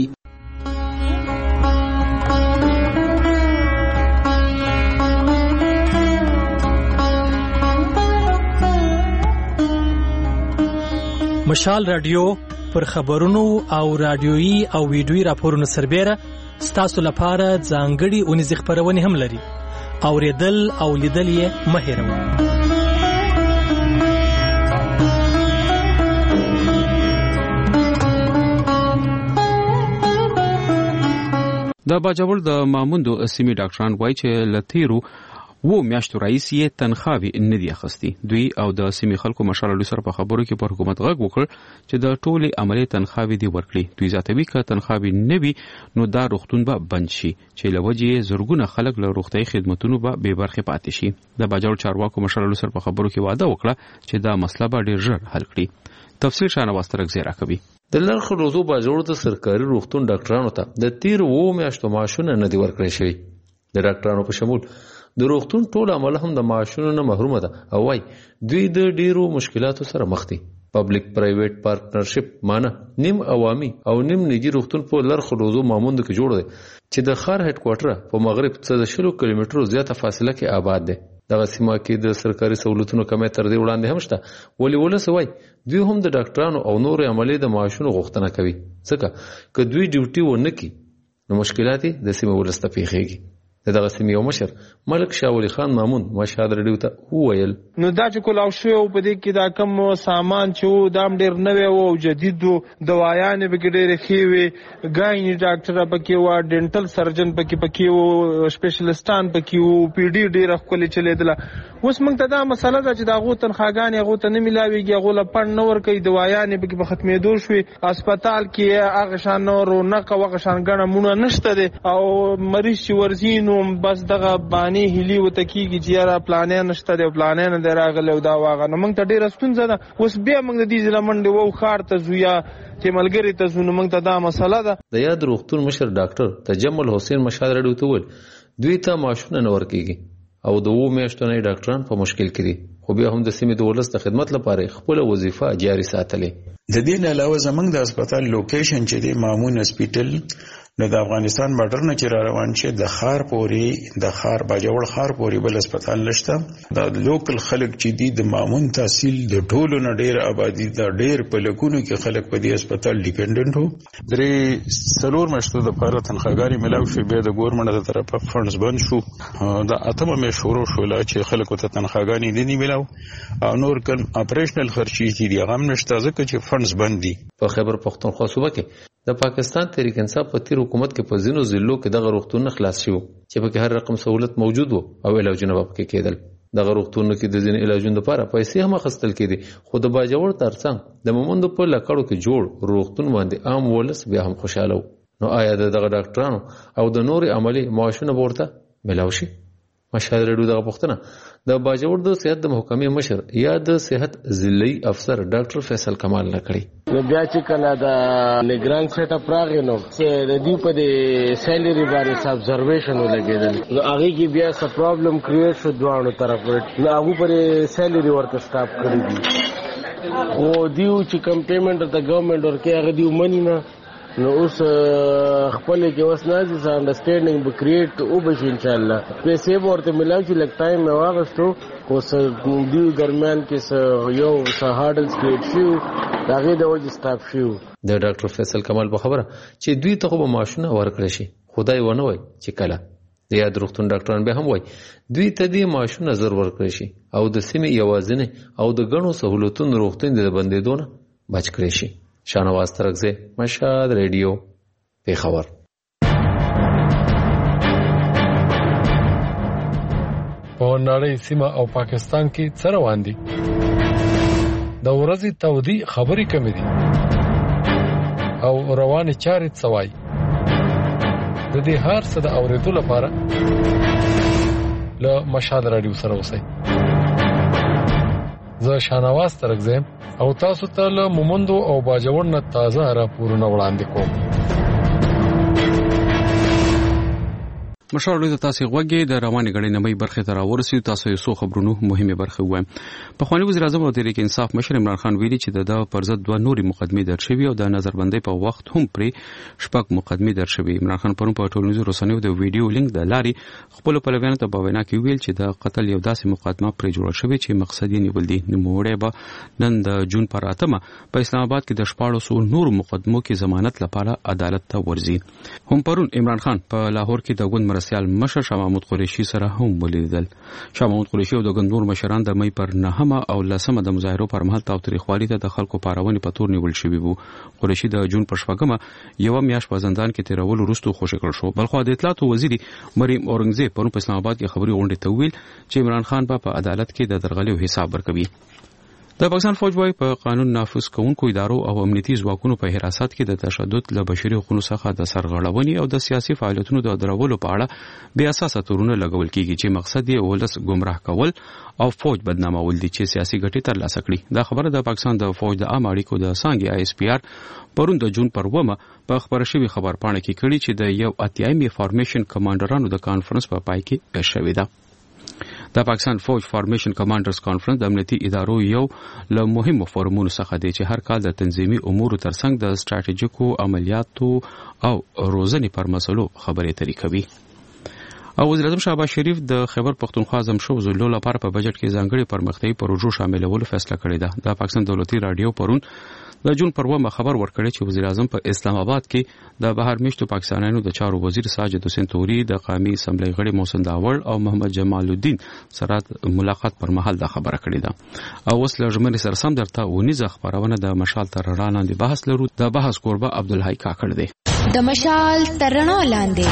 [SPEAKER 8] مشال رادیو پر خبرونو او رادیويي او ویډیويي راپورونو سربېره ستاسو لپاره ځانګړي اونیزې خپرونې هم لري. اورېدل او لیدل یې مه هېروئ.
[SPEAKER 1] د باجوړ د ماموندو سیمې ډاکټران وایي چې له تیرو و میاشتو رئیس یې تنخواوي نه دی اخیستي. دوی او د سیمې خلکو مشرانو سره په خبرو کې پر حکومت غږ وکړ چې د ټولې عملي تنخواوي دی ورکړي. دوی زیاتوي که تنخواوي نه وي نو دا روغتون به بند شي چې له وجې زرګونه خلک له روغتیايي خدمتونو به بې برخې پاتې شي. د باجوړ چارواکو مشرانو سره په خبرو کې وعده وکړه چې دا مسله به ډېر ژر حل کړي. تفصیل شاهنواز ترک زیرا کوي.
[SPEAKER 19] د لرخ روزو باجوړ د سرکاري روغتون ډاکټرانو ته د تیر و میاشتو معاشونه نه دی ورکړی شوی. د ډاکټرانو په شمول د روغتون ټول عمله هم د معاشونو نه محرومه ده او وايي دوی د ډیرو مشکلاتو سره مخ دي. پبلک پرایویټ پارټنرشپ معنی نیم عوامي او نیم نجی روغتون په لرخ روزو ماموند کې جوړ دی چې د ښار هډ کوارټر په مغرب څخه د شلو کیلومترو زیاته فاصله کې آباد دی. دغه سیمه کې د سرکاري سہولتونو کمی تر دې وړاندې هم شته. ولی ولس وایي دوی هم د ډاکټرانو او نور عملي د معاشونو غوښتنه کوي ځکه که دوی ډیوټي ونه کړي نو مشکلات د سیمه ولس ته پیښیږي. دغه سیمې یو مشر ملک شاه ولی خان مامون مشهد رډیو ته وویل
[SPEAKER 5] نو دا چې کولاو شوی او په دې کې دا کم سامان چې وو دا ډېر نوی او جدید وو، دوايانې به کې ډېرې ښې وې، ګایني ډاکټره پکې وه، ډینټل سرجن پکې پکې وو، سپیشلیسټان پکې وو، پی ډي ډېره ښکلې چلېدله. اوس موږ ته دا مسله ده چې د هغو تنخواګانې هغو ته نه میلاوېږي، هغو له پڼ نه ورکوي، دوايانې پکې په ختمېدو شوې، هسپتال کې هغه شان رونق او هغه شان ګڼه مونه نشته دی او مریض چې ورځي نو بس دغه باندې هلي وته کیږي چې یاره پلانې نشته دی پلانې نه دی راغلی او دا واغه نو موږ ته ډېره ستونزه ده. اوس بیا موږ د دې ځله منډې وو ښار ته ځو یا چې ملګري ته ځو نو موږ ته دا مسله ده.
[SPEAKER 19] د یاد روغتون مشر ډاکټر تجمل حسین مشهد رډیو ته وویل دوی ته معاشونه نه ورکېږي او د اوو میاشتو نه ډاکټران په مشکل کې دي، خو بیا هم د سیمې د ولس د خدمت لپاره خپله وظیفه جاري ساتلې.
[SPEAKER 20] د دې نه علاوه زموږ د هسپتال لوکیشن چې دی مامون هسپیټل نو د افغانستان بارډر نه چې را روان شي د ښار پورې د ښار باجوړ ښار پورې بل هسپتال نشته. د لوکل خلک چې دي د مامون تحصیل د ټولو نه ډېر آبادي د ډېر په لکونو کې خلک په دې هسپتال ډیپینډنټ وو. درې څلور میاشتو دپاره تنخواګانې میلاو شوې، بیا د ګورنمنټ د طرفه فنډز بند شو. د اتمه میاشت شروع شوله چې خلکو ته تنخواګانې نه دي میلاو او نور کوم اپریشنل خرچې چې دي هغه هم نشته ځکه چې فنډز بند دي.
[SPEAKER 19] په خیبر پښتونخوا صوبه کې د پاکستان تحریک انصاف په تیر حکومت کې په ځینو ضلعو کې دغه روغتونونه خلاص شوي چې پکې هر رقم سہولت موجود وو او علاجونه به پکې کېدل. دغه روغتونونو کې د ځینو علاجونو لپاره پیسې هم اخیستل کېدې، خو د باجوړ ترڅنګ د مومندو په لکړو کې جوړ روغتون باندې عام ولس بیا هم خوشاله و. نو آیا دغه ډاکټرانو او د نور عملي معاشونه به ورته میلاو شي؟ مشهد رډیو دغه پوښتنه د باجوړ د صحت د محکمې مشر یا د صحت ضلعي افسر ډاکټر فیصل کمال نه کړی.
[SPEAKER 21] نو بیا چې کله د نگران سیټ اپ راغی نو چې د دې په د سیلری باندې ابزرویشن ولګیدل نو هغه کې بیا څه پرابلم کریټ شو دوه طرف نو هغه پر سیلری ورته سٹاپ کړی دي او دیو چې کم پیمنٹ د ګورنمنت ورکه هغه دیو منی نه نو اوس خپل کې اوس نازي ځان انډرسټینډینګ به کریټ او به ان شاء الله پیسې ورته ملاوي چې لګ ټایم مې واغستو اوس دیو درمیان کې یو څه هارډلز کریټ شو داغه د وجه سٹاپ شو.
[SPEAKER 19] د ډاکټر فیصل کمال په خبره چې دوی ته به ماشونه ورکړي شي خدای ونه وای چې کله د یاد روغتون ډاکټران به هم وای دوی ته دې ماشونه زر ورکړي شي او د سیمې یوازینه او د غنو سہولتونو روغتون د بندیدو نه بچ کړي شي. شاهنواز ترکزی، مشهد ریډیو، پیښور.
[SPEAKER 2] نړۍ سیمه او پاکستان کې څه روان دي. د ورځې تودي خبرې کمې دي او روانې چارې څوای. د دې هر څه د اورېدو لپاره له مشال رادیو سره اوسئ. زه شانواز ترکزم او تاسو ته له مومندو او باجوړ نه تازه راپورونه وړاندې کوم.
[SPEAKER 1] مشال رادیو تاسو غوږی د رواني غړي نمای برخه تر ورسې تاسو یو څو خبرونو مهمه برخه وایم. په خواني وزیر اعظم او تحریک انصاف مشر عمران خان ویلي چې د پر ضد دوه نوري مقدمې درشوي او د نظربندۍ په وخت هم پرې شپږ مقدمې درشوي. عمران خان پرون په ټولنیزو رسنیو د ویډیو لینک د لاري خپل پلویانو ته په وینا کې ویل چې د قتل یو داسې مقدمه پرې جوړه شوې چې مقصد یې نیول دي. نوموړی به نن د جون پر اتمه په اسلام آباد کې د شپاړسو نورو مقدمو کې ضمانت لپاره عدالت ته ورځي. هم پرون عمران خان په لاهور کې د ګوند مرستيال مشر شاه محمود قریشي سره هم ولیدل. شاه محمود قریشي او د ګوند نور مشران د مې پر نهمه او لسمه د مظاهرو پر مهال تاوتریخوالي ته د خلکو پارونې په تور نیول شوی وو. قریشي د جون پر شپږمه یو میاشت په زندان کې تیرول وروسته خوشی کړ شو. بلخو د اطلاعات وزیر مریم اورنګزیب پرون په اسلام آباد کې خبري غونډه ته ویل چې عمران خان په عدالت کې د درغلیو حساب ورکوي. د پاکستان فوج وايي په قانون نافذ کوونکو ادارو او امنیتي ځواکونو په حراست کې د تشدد له بشري حقوقو څخه د سرغړونې او د سیاسي فعالیتونو د درولو په اړه بیا اساسه تورونه لګول کیږي چې مقصد یې ولس گمراه کول او فوج بدنامول دي چې سیاسي ګټې ترلاسه کړي. دا خبره د پاکستان د فوج د عام اړیکو د څانګې آی اس پی آر پرون د جون پر ومه په خبره شوی خبرپاڼه کې کړي چې د یو اتیایمي فارمیشن کمانډرانو د کانفرنس په پای کې پیښ شوې ده. د پاکستان فوج فارمیشن کمانډرز کانفرنس د امنیتي ادارو یو له مهمو فورمونو څخه دی چې هر کال د تنظیمي امورو ترڅنګ د استراتیژیکو عملیاتو او روزنې پر مسلو خبرې اترې کوي. او وزیر اعظم شهباز شریف د خیبر پختونخوا زمشو زلو لپاره په بجټ کې ځانګړي پرمختیايي پروژو شاملولو فیصله کړې ده. د پاکستان دولتي رادیو پرون د جون پر ومه خبر ورکړی چې وزیر اعظم په اسلام آباد کې د بهر میشتو پاکستانیانو د چارو وزیر ساجد حسین توري د قومي اسمبلی غړي محسن داور او محمد جمال الدین سره ملاقات پر مهال دا خبره کړې ده. او اوس له ژمنې سره سم درته ونیزه خبرونه د مشال تر رڼا لاندې بحث لرو. د بحث کوربه عبدالحی کاکړ دی.
[SPEAKER 22] د مشال تر رڼا لاندې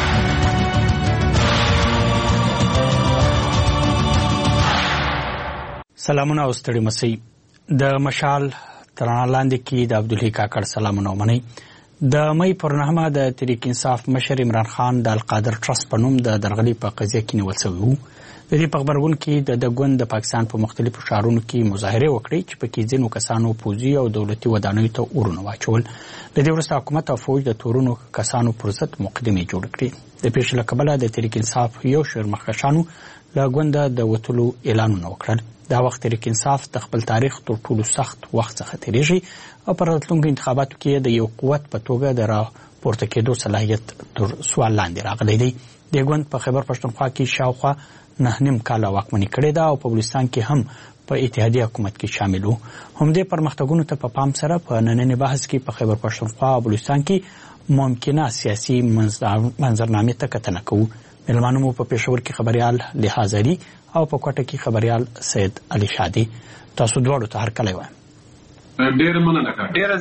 [SPEAKER 13] سلامونه او ستړي مسئ. د مشال ترانه لاندې کې د عبدالحی کاکړ سلامونه ومنئ. د مې پر نهمه د تحریک انصاف مشر عمران خان د القادر ټرست په نوم د درغلي په قضیه کې نیول شوی وو. د دې په خبرګون کې د ګوند د پاکستان په مختلفو ښارونو کې مظاهره وکړي چې پکې ځینو کسانو پوځي او دولتي ودانیو ته اورونه واچول. د دې وروسته حکومت او فوج د تورونو کسانو پر ضد مقدمې جوړ کړې. د پیښې له کبله د تحریک انصاف یو شمېر مخکښانو له ګونده د وتلو اعلانونه وکړل. دا وخت تحریک انصاف د خپل تاریخ تر ټولو سخت وخت څخه تیریږي او پر راتلونکو انتخاباتو کې د یو قوت په توګه د راپورته کېدو صلاحیت تر سوال لاندې راغلی دی. د ګوند په خیبر پښتونخوا کې شاوخوا نه نیم کاله واکمني کړې ده او په بلوچستان کې هم په اتحادیه حکومت کې شامل وو. همدې پرمختګونو ته په پام سره په ننني بحث کې په خیبر پښتونخوا او بلوچستان کې ممکنه سیاسي منظرنامې ته کتنه کوو. مېلمانو مو په پېښور کې خبريال لحاظ علي او په کوټه کې خبريال سید علي شادي. تاسو دواړو ته هر کله وایم.
[SPEAKER 23] ډېر مننه کوم. ډېر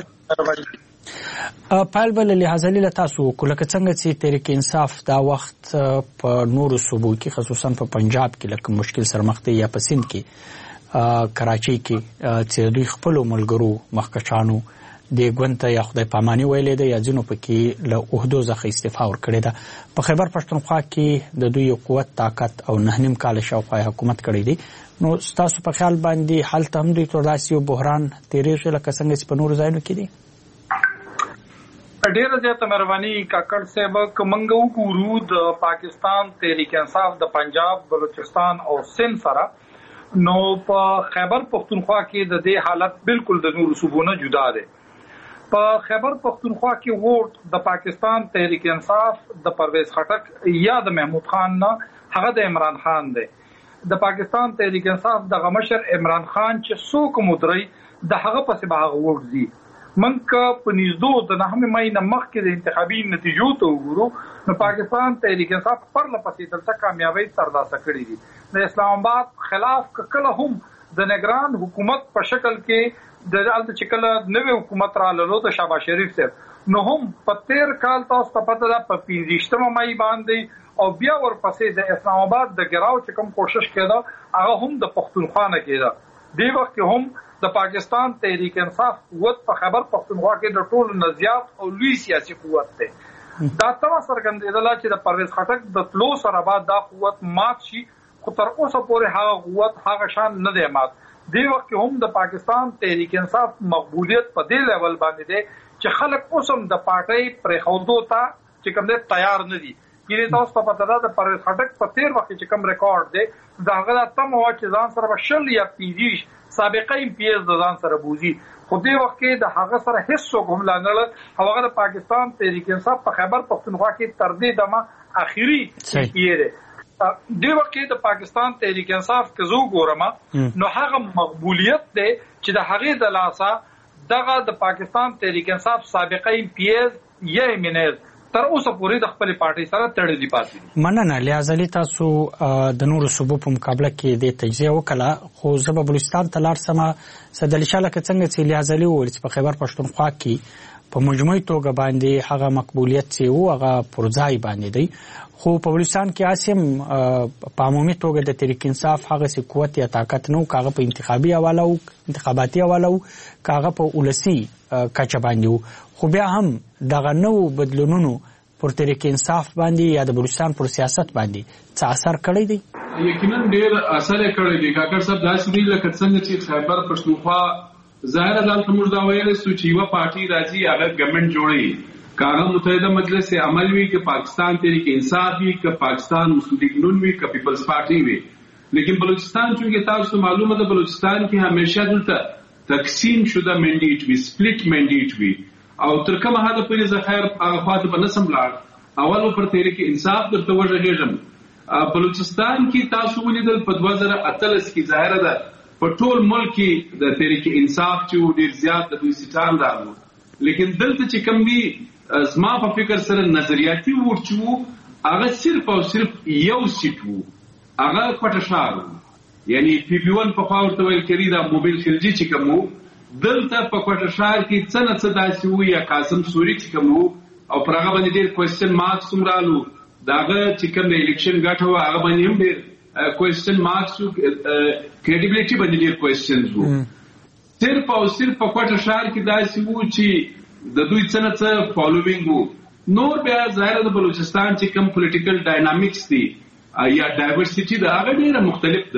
[SPEAKER 13] پال بل لحاظ علي له تاسو کله څنګه چې تحریک انصاف دا وخت په نورو صوبو کې خصوصا په پنجاب کې لکه مشکل سره مخ دی یا په سند کې کراچي کې چې دوی خپل ملګرو مخکښانو د ګوند یا خدای پاماني ویلې ده یا ځینو پکې له عہدو څخه استعفا ورکړې ده. په خیبر پښتونخوا کې د دوی قوت طاقت او نه نیم کال شاوخوا حکومت کړی دی. نو ستاسو په خیال باندې حالت هم دوی تر داسې یو بحران تیریږي لکه څنګه چې په نورو ځایونو کې دی؟
[SPEAKER 23] ډېره زیاته مهرباني کاکړ صاحب. که موږ وګورو د پاکستان تحریک انصاف د پنجاب بلوچستان او سند سره نو په خیبر پښتونخوا کې د دې حالت بالکل د نورو صوبو نه جدا دی. په خیبر پښتونخوا کې ووټ د پاکستان تحریک انصاف د پرویز خټک یا د محمود خان نه هغه د عمران خان دی. د پاکستان تحریک انصاف د مشر عمران خان چې څوک مدري د هغه پسې به هغه ووټ دي. منک په نږدې د نهمه مې نه مخکې د انتخابي نتیجو ته وګورو نو پاکستان تحریک انصاف پر لپسې دلته کامیابی ترلاسه کړې دي. د اسلام آباد خلاف کله هم د نگران حکومت په شکل کې د دالته چې کله نوې حکومت را لرو د شهباز شریف صاحب نو هم په تیر کال تاسو ته پته ده په پنځشتمه مای باندې او بیا ورپسې د اسلام آباد د ګراو چې کوم کوشش کېده هغه هم د پښتونخوا نه کېده دی وخت کې هم د پاکستان تحریک انصاف قوت په خیبر پښتونخوا کې د ټولو نه زیات او لوی سیاسي قوت دی دا تمه څرګندېدله چې د پرویز خټک د تلو سره بعد دا قوت مات شي خو تر اوسه پورې هغه قوت هغه شان نه دی مات دی وخت کې هم د پاکستان تحریک انصاف مقبولیت په دې لیول باندې دی چې خلک اوس هم د پارټۍ پرېښودو ته چې کوم دی تیار نه دي کله تاسو ته پته ده د پرویز خټک په تیر وخت چې کوم ریکارډ دی دا هغه تمه و چې ځان سره شل یا پنځه سابقه ایم پی ایس د ځان سره بوزي خو دې وخت کې د هغه سره هیڅ څوک هم لاندل هغه د پاکستان تحریک انصاف په خیبر پښتونخوا کې تر دې دمه اخیری پیری دې وخت کې د پاکستان تحریک انصاف کې زو ګورم نو هغه مقبولیت دی چې د هغه د لاسه دغه د پاکستان تحریک انصاف سابقه ایم پی ایس یا ایمنز تر اوسه پورې د خپل پارټي سره تړلې پاتې
[SPEAKER 13] مننه لیازلی تاسو د نورو صوبو په مقابله کې د تجزیه وکړه خو زه بلوچستان ته لاړ سم سدل شاله کې څنګه چې لیازلی وویل چې په خیبر پښتونخوا کې په مجموعي توګه باندې هغه مقبولیت چې وو هغه پرځای باندې دی خو په بلوچستان کې اسیم په عمومي توګه د تحریک انصاف هغه سي قوت یا طاقت نو کاغه په انتخابي حواله او انتخاباتي حواله او کاغه په ولسی کچه باندې خو بیا هم دغه نو بدلونونو پر تحریک انصاف باندې یا د بلوچستان پر سیاست باندې څه اثر کړی دی
[SPEAKER 3] یقینا ډیر اثر کړی دی کاکړ صاحب داسې دی لکه څنګه چې خیبر پښتونخوا ظاهر دلته موږ دا ویل سو چې یو پارټي راځي هغه ګورنمنت جوړي کاغه متحده مجلس عمل وی که پاکستان تحریک انصاف وی که پاکستان مسلم لیگ نون وی که پیپلز پارٹی وی لیکن بلوچستان چونکه تاسو معلومه ده بلوچستان کې همیشه دلته تقسیم شده منډیټ وی سپلیټ منډیټ وی او تر کومه حد پورې زخیر هغه خواته به نسم لاړ اول پر تحریک انصاف درته وژغېږم بلوچستان کې تاسو ولیدل په دوه زره اتلس کې ظاهره ده په ټول ملک کې د تحریک انصاف چې ډیر زیات د دوی سیټان راغلو لیکن دلته چې کوم دي زما په فکر سره نظریاتي ورچو هغه صرف او صرف یو سیټ وو هغه کوټه شار یعنی پی پی ون په خوا ورته ویل کېږي دا موبایل خلجي چې کوم دلته په کوټه شار کې څنګه څه داسې وو یا قاسم سوري چې کوم وو او پر هغه باندې ډېر کوېسچن مارکس هم رالو داغه چې کوم د الیکشن ګټه وو هغه باندې هم ډېر کوېسچن مارکس وو کریډیبিলিټي باندې ډېر کوېسچنز وو صرف او صرف په کوټه شار کې داسې وو چې د دوی څنګه څه فالوینګ وو نور بیا ظاهر د بلوچستان چې کوم پولیټیکل ډاینامیکس دي یا ډایورسيټي دا هغه ډېر مختلف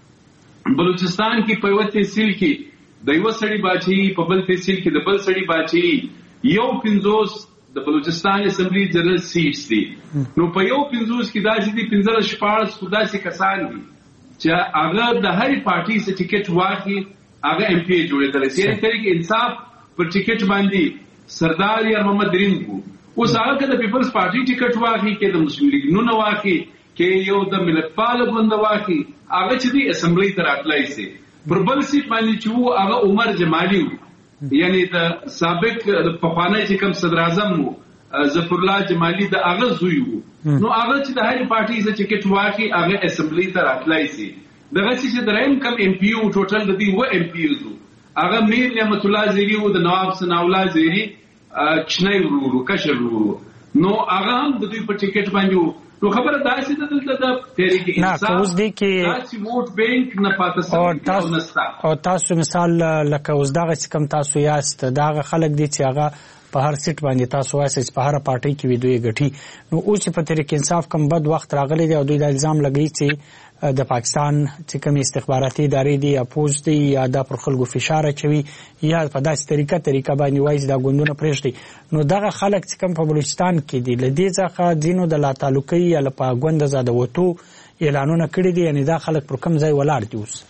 [SPEAKER 3] ده بلوچستان کې په یو تحصیل کې د یو سړي باچی په بل تحصیل کې د بل سړي باچی یو پنځوس د بلوچستان اسمبلی جنرال سیټس دي نو په یو پنځوس کې داسې دي پنځه شپږ خداسي کسان دي چې هغه د هر پارټي څخه ټیکټ واخلي هغه ایم پی جوړېدل شي یعنی تحریک انصاف پر ټیکټ باندې سردار یا محمد درین وو اوس هغه د پیپلز پارټي ټیکټ واخلي کې د مسلم لیگ نو نه واخلي کې یو د ملت پال بند واخلي هغه چې د اسمبلی تر اتلای سي پر بل سیټ باندې چې وو هغه عمر جمالی وو یعنی د سابق د پخوانی چې کوم صدر اعظم وو ظفر الله جمالی د هغه زوی وو نو هغه چې د هر پارټي څخه ټیکټ واخلي هغه اسمبلی ته راتلای سي دغه چې دریم کم ایم پی یو ټوټل د دې و ایم پی یو هغه میر نعمت الله زیری وو د نواب ثنا الله زیری کښنی ورورو کشر ورورو نو هغه هم د دوی په ټیکټ باندې نو خبره داسې ده دلته د تحریک انصاف
[SPEAKER 13] اوس دی کې
[SPEAKER 3] داسې ووټ بینک نه پاتې سوی
[SPEAKER 13] او تاسو مثال لکه اوس دغه چې کوم تاسو یاست دغه خلک دي چې هغه په هر سیټ باندې تاسو وایي چې په هر پارټي کې وي دوی غټي نو اوس په تحریک انصاف کم بد وخت راغلی دی او دوی د الزام لګی چې د پاکستان چې کوم استخباراتي ادارې دي اپوز دي یا د پر خلکو فشار اچوي یا په داسې طریقه طریقه باندې وایي چې دا ګوندونه پرېږدي نو دغه خلک چې کوم په بلوچستان کې دي له دې څخه ځینو د لا تعلقي یا له ګوند زاده وتو اعلانونه کړي دي یعنی دا خلک پر کوم ځای ولاړ دي اوس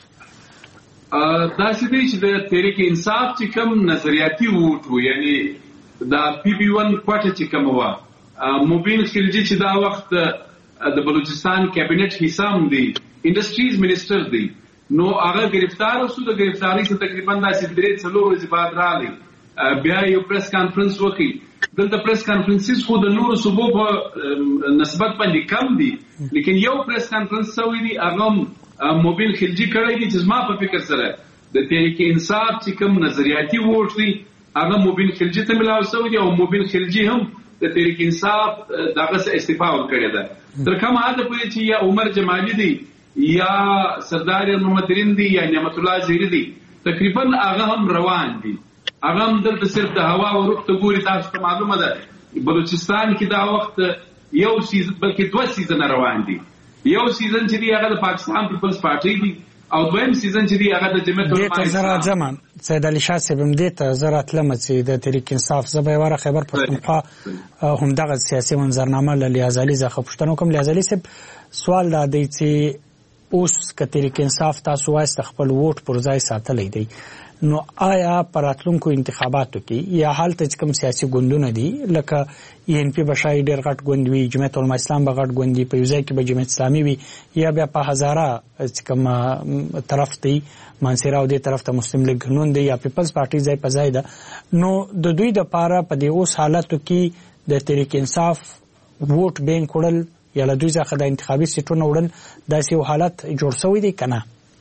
[SPEAKER 3] داسې دی چې د تحریک انصاف چې کوم نظریاتي ووټ یعنی دا پی بی ون کوټه چې کوم و مبین خلجي چې دا وخت د بلوچستان کابینټ حسام دی انډستریز منسٹر دی نو هغه گرفتار اوسو د گرفتاری څخه تقریبا داسې درې څلور ورځې بعد راغی بیا یو پریس کانفرنس وکړي دلته پریس کانفرنسز خو د نورو صوبو په نسبت باندې کم دي لیکن یو پریس کانفرنس سوی دی هغه موبین خلجي کړی دی چې زما په فکر سره د تحریک انصاف چې کوم نظریاتي ووټ دی هغه مبین خلجي ته ملاو شوی دی او مبین خلجي هم د تحریک انصاف دغه استعفا ورکړې ده تر کومه حد پورې چې یا عمر جمالی دی یا سردار محمد درین دی یا نعمت الله زیری دی تقریبا هغه هم روان دي هغه هم دلته صرف د هوا او روح ته ګوري. تاسو ته معلومه ده بلوچستان کې دا وخت یو سیزن بلکې دوه سیزن روان دي. یو سیزن چې دی هغه د پاکستان پیپلز پارټي دی او دویم سیزن چې دی هغه د جمعیت
[SPEAKER 13] العلماء اسلام. زمان سید علي شاه صاحب هم دې ته زراعت لمڅ د تحریک انصاف زبې وره خیبر پښتونخوا هم دغه سیاسي منظرنامه ل لیاز علي زخه پښتنو کوم لیاز علي صاحب سوال دا دی چې اوس ک تحریک انصاف تاسو وایست خپل ووټ پر ځای ساتلې دی نو آیا پراتلونکو انتخاباتو کې یا حالت چې کوم سیاسي ګوندونه دي لکه ان پی بشای ډېر غټ ګوند وي جمعیت العلماء اسلام به غټ ګوند وي په یوځای کې به جمعیت اسلامي وي یا بیا په هزاره چې کوم طرف دی منصور او دې طرف ته مسلم لیگ نون دی یا پیپلز پارټي ځای په ځای ده نو د دوی د پاره په دې اوس حالتو کې د تحریک انصاف ووټ بینک وړل یا له دوی څخه د انتخابي سیټونو وړل داسې یو حالت جوړ شوی دی کنه.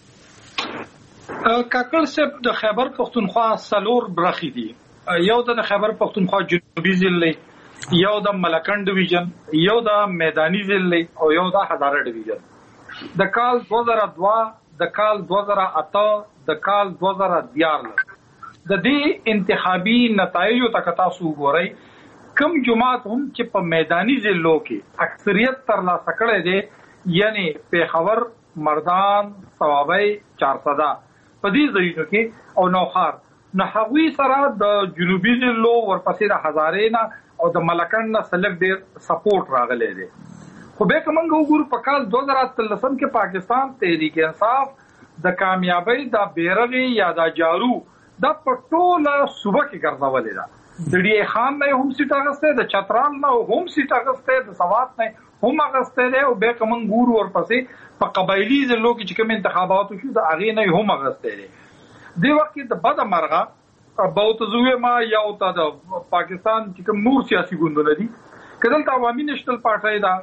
[SPEAKER 23] کاکړ صاحب د خیبر پښتونخوا سلور برخې دي یو د خیبر پښتونخوا جنوبي ضلع یو د ملکن ډیویژن یو د میدانی ضلع او یو د هزاره ډیویژن. د کال دو هزار دو د کال دو هزار اته د کال دو هزار دیارلس د دې انتخابي نتایجو ته تاسو وګورئ کم جماعت هم چې په میدانی ضلعو کې اکثریت ترلاسه کړی دی یعنی پیښور مردان صوابۍ چارسده په دې ځایونو کې او نوخار نه هغوی سره د جنوبي ضلعو ورپسې د هزارې نه او د ملکن نه سلک ډېر سپورټ راغلی دی. خو بیا که موږ وګورو په کال دو هزار اتلسم کې پاکستان تحریک انصاف د کامیابۍ د بیرغې یا د جارو دا په ټوله صوبه کې ګرځولې ده. د ډي خان نه هم سیټ اغسته د چترال نه هم سیټ اغسته د سوات نه هم اغسته ده او به کوم ګورو ورپسې په قبایلی ضلعو کې چې کوم انتخابات شو د اغه نه هم اغسته ده. دی وخت د بد مرغه بوتزوی ما یو ته د پاکستان چې کوم نور سیاسي ګوندونه دي کدلته عوامي نېشنل پارټي دا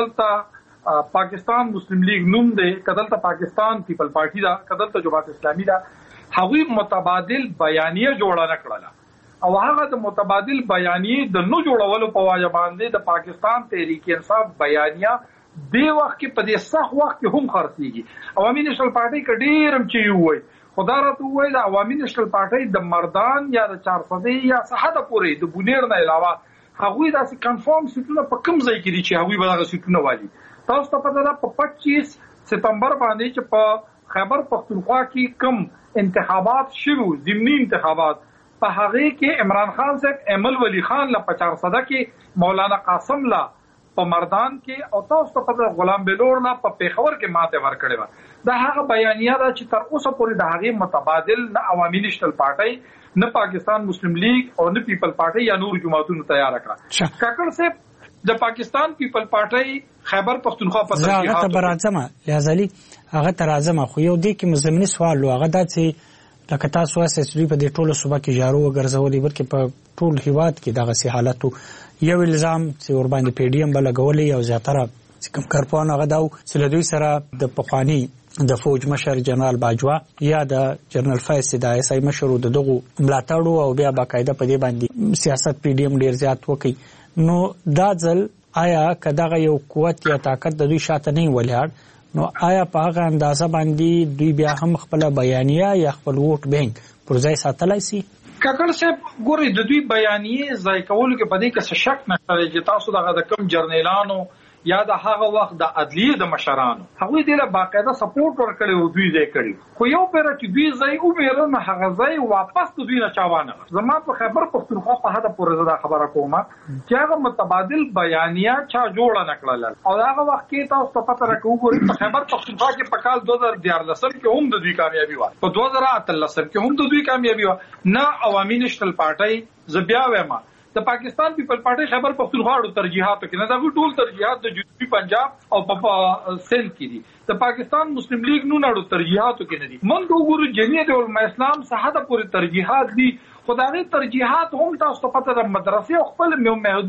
[SPEAKER 23] کدلته پاکستان مسلم لیگ نوم دی کدلته پاکستان پیپل پارټي دا کدلته جماعت اسلامي دا هغوی متبادل بیانیه جوړه نه کړله او هغه د متبادل بیانیه د نو جوړولو په وجه باندې د پاکستان تحریک انصاف بیانیه دی وخت کې په دې صح وخت کې هم خرڅيږي. عوامي نېشنل پارټي کې ډېرم چې وای خدا راته وای د عوامي نېشنل پارټي د مردان یا د چارسدې یا صحه پورې د بونیر نه علاوه هغوی داسې کنفرم سیټونه په کوم ځای کې دي چې هغوی به هغه سیټونه والي. تاسو ته پته ده په پچیس سپتمبر باندې چې په خیبر پښتونخوا کې کوم انتخابات شروع ضمني انتخابات په هغه کې عمران خان صاحب امل ولی خان له پچار صدا کې مولانا قاسم لا په مردان کې او تاسو ته غلام بلور لا په پیښور کې ماته ورکړې و. دا هغه بیانیه ده چې تر اوسه پورې د هغه متبادل نه عوامي نېشنل پارټي نه پاکستان مسلم لیگ او نه پیپل پارټي یا نور جماعتونو تیار کړه. کاکړ صاحب د پاکستان پیپل پارټي خیبر پښتونخوا په
[SPEAKER 13] ترجیحات ته برازمه لیازالي هغه ترازمه خو یو دی کې مزمنی سوال لو هغه دا چې لکه تاسو واسه چې په دې ټولو صوبه کې جارو وګرځولې بلکې په ټول هیواد کې دغه سي حالت یو الزام چې ور باندې پی ډی ام بلګولې او زیاتره چې کوم کارپوهان هغه داو چې له دوی سره د پخوانی د فوج مشر جنرال باجوا یا د جنرال فیض د ایس آی مشر د دغه ملاتړو او بیا باقاعده په دې باندې سیاست پی ډی ام ډیر زیات وکړي نو دا ځل آیا کداغه یو قوت یا طاقت د دوی شاته نه ولاړ نو آیا په هغه اندازه باندې دوی بیا هم خپل بیانیه یا خپل ووټ بینک پر ځای ساتلای شي؟
[SPEAKER 23] کاکړ صاحب ګوري د دوی بیانیه ځای کولو کې په دې کې څه شک نشته چې تاسو دغه د کم جرنیلانو یا د هغه وخت د عدلیه د مشرانو هغوی دې له باقاعده سپورټ ورکړي او دوی ځای کړي خو یو پیر چې دوی ځای او بیره نه هغه ځای واپس ته دوی نه چاوانه زما په خبر پښتونخوا په هدا پورې زدا خبره کومه چې هغه متبادل بیانیه چا جوړه نکړل او هغه وخت کې تاسو ته پته راکوي ګوري په خبر پښتونخوا کې په کال دو هزار دیارلس کې هم د دوی کامیابی و په دو هزار اتلس کې هم د دوی کامیابی و نه عوامي نېشنل پارټي زبیا وېما د پاکستان پیپل پارټي خیبر پښتونخوا ډو ترجیحات کې نه دا ټول ترجیحات د جنوبي پنجاب او په سند کې دي د پاکستان مسلم لیگ نو نړو ترجیحات کې نه دي مونږ وګورو جمعیت العلماء اسلام صحه پورې ترجیحات دي خدای ترجیحات هم تاسو ته پته د مدرسې خپل محدود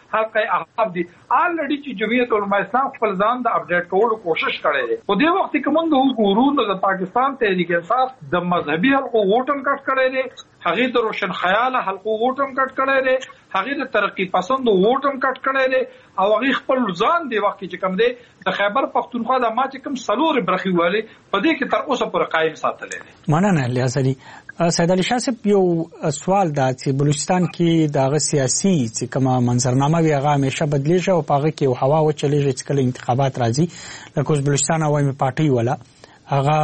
[SPEAKER 23] حلقه احقاب دي الریډي چې جمعیت علماء اسلام خپل ځان د اپډیټ کولو کوشش کړي دي. په دې وخت کې موږ وګورو د پاکستان تحریک انصاف د مذهبي حلقو ووټم کټ کړي دي، هغه د روشن خیال حلقو ووټم کټ کړي دي، هغه د ترقی پسند ووټم کټ کړي دي او هغه خپل ځان دی وخت چې کوم دی د خیبر پختونخوا د ما چې کوم سلور برخي والی په دې کې تر اوسه پر قائم ساتلې دي.
[SPEAKER 13] مننه الیاس علي. سید علي شاه صاحب یو سوال دا چې بلوچستان کې دغه سیاسي چې کومه منظرنامه وي هغه همیشه بدلیږي او په هغه کې یو هوا وچلیږي چې کله انتخابات راځي، لکه بلوچستان عوامي پارټي ولا هغه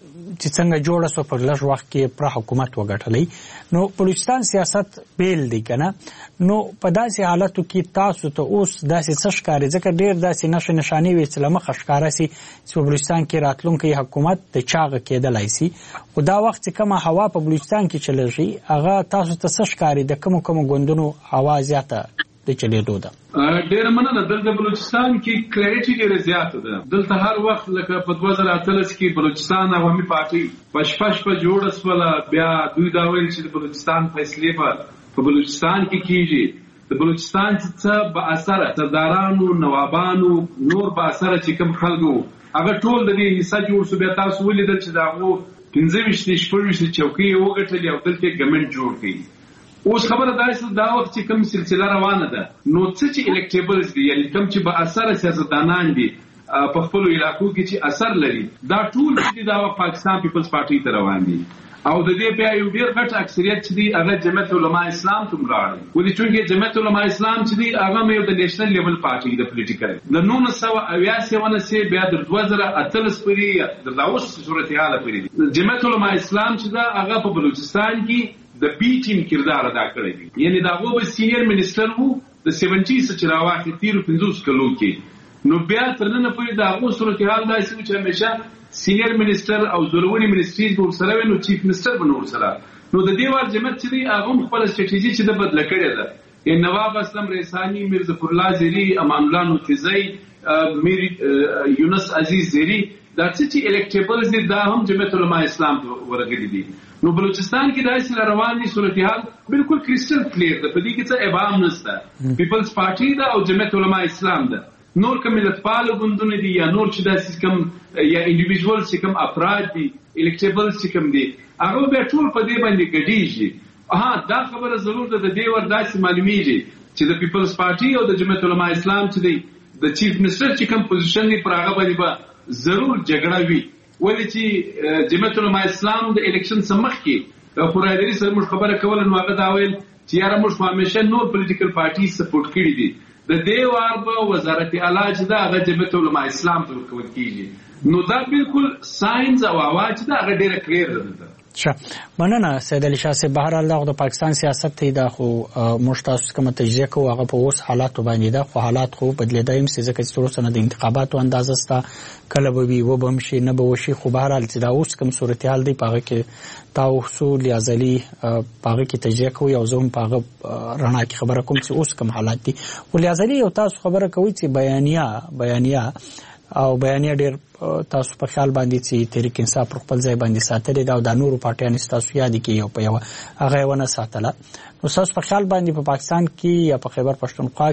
[SPEAKER 13] چې څنګه جوړه سو په لږ وخت کې پر حکومت وګټلې. نو بلوچستان سیاست بیل دی کنه، نو په داسې حالتو کې تاسو ته اوس داسې څه ښکاري؟ ځکه ډېر داسې نښې نښانې وي چې له مخه ښکاره سي چې په بلوچستان کې راتلونکی حکومت د چاغه کېدلی سي، خو دا وخت چې کومه هوا په بلوچستان کې چلیږي هغه تاسو ته څه ښکاري؟ د کومو کومو ګوندونو هوا زیاته د چلیدو ده؟
[SPEAKER 3] ډېر مننه. دلته بلوچستان کې کلیریټي ډېره زیاته ده. دلته هر وخت لکه په دوه زره اتلس کې بلوچستان عوامي پارټي په شپه شپه جوړه سوله، بیا دوی دا ویل چې د بلوچستان فیصلې به په بلوچستان کې کیږي. د بلوچستان څخه به اثر سردارانو، نوابانو، نور به اثر چې کوم خلکو هغه ټول د دې حصہ جوړ سو. بیا تاسو ولیدل چې دا هغه پنځه ویشت شپږ چوکۍ وګټلې او دلته ګورنمنت جوړ کړي. اوس خبره دا چې دا وخت چې کوم سلسله روانه ده، نو څه چې الیکټیبلز دي یعنی کوم چې به اثر سیاستدانان دي په خپل علاقو کې چې اثر لري، دا ټول چې دا پاکستان پیپلز پارټي ته روان دي او د دې بیا یو ډیر غټ اکثریت چې دی هغه جمعیت علماء اسلام ته راغلي. ولې چې جمعیت علماء اسلام چې دی هغه یو د نېشنل لیول پارټي د پولیټیکل د نولس سوه اویا ونه سي بیا د دوه زره اتلس پورې د داوس صورتحال پورې جمعیت علماء اسلام چې دا هغه په بلوچستان کې د بی ټیم کردار ادا کړی دی. یعنی دا هغه به سینیئر منسٹر وو د سیونټیز چې راوخی تیر پنځوس کلو کې. نو بیا تر نن پورې دا هغه صورتحال داسې و چې همیشه سینیئر منسٹر او زورونی منسټری ټول سره ونو چیف منسٹر بنور سره. نو د دې وار جمعیت چې دی هغه خپل سټریټیجی چې د بدل کړی ده. یعنی نواب اسلم ریسانی، میرزا فرلا زیری، امان الله نوفیزی، میر یونس عزیز زیری، دا چې الیکټیبلز دي دا هم جمعیت علماء اسلام ورغلي دي. نو بلوچستان کې داسې روان دي صورتحال بالکل کریسټل کلیر ده. په دې کې څه ابهام نشته. پیپلز پارټي ده او جمعیت علماء اسلام ده. نور کوم ملتپال ګوندونه دي یا نور چې داسې کوم یا انډیویډوال چې کوم افراد دي الیکټیبلز چې کوم دي هغه به ټول په دې باندې ګډیږي. ها دا خبره ضرور ده. د دې ور داسې معلومیږي چې د پیپلز پارټي او د جمعیت علماء اسلام چې دی د چیف منسٹر چې کوم پوزیشن دی پر هغه باندې به ضرور جګړه وي. ولې چې جمعیت علماء اسلام د الیکشن سمخ کې خورایدري سره موږ خبره کوله نو هغه دا ویل چې یاره موږ همیشه نور پولیټیکل پارټي سپورټ کړي دي. د دې وار به وزارت اعلی چې دا هغه جمعیت علماء اسلام ته ورکول کیږي. نو دا بالکل ساينز او اواز دا هغه ډیره کلیر ده.
[SPEAKER 13] ښه مننه سید علي شاه صاحب. بهر الله د پاکستان سیاست ته دا خو موږ تاسو کوم تجزیه کوو هغه په اوس حالاتو باندې ده، خو حالات خو بدلیدای هم ځکه چې تر اوسه د انتخاباتو اندازه ستا کله به وي و به هم شي نه به وشي. خو بهر حال چې دا اوس کوم صورتحال دی په هغه کې تاسو لیازلي په هغه کې تجزیه کوئ او زه هم په هغه رڼا کې خبره کوم چې اوس کوم حالات دي. خو لیازلي یو تاسو خبره کوئ چې بیانیه بیانیه او بیانیه ډېر تاسو په خیال باندې چې تحریک انصاف پر خپل ځای باندې ساتلې ده او د نورو پارټیانو تاسو یاد کې یو په یو هغه ونه ساتله. نو تاسو په خیال باندې په پاکستان کې یا په خیبر پښتونخوا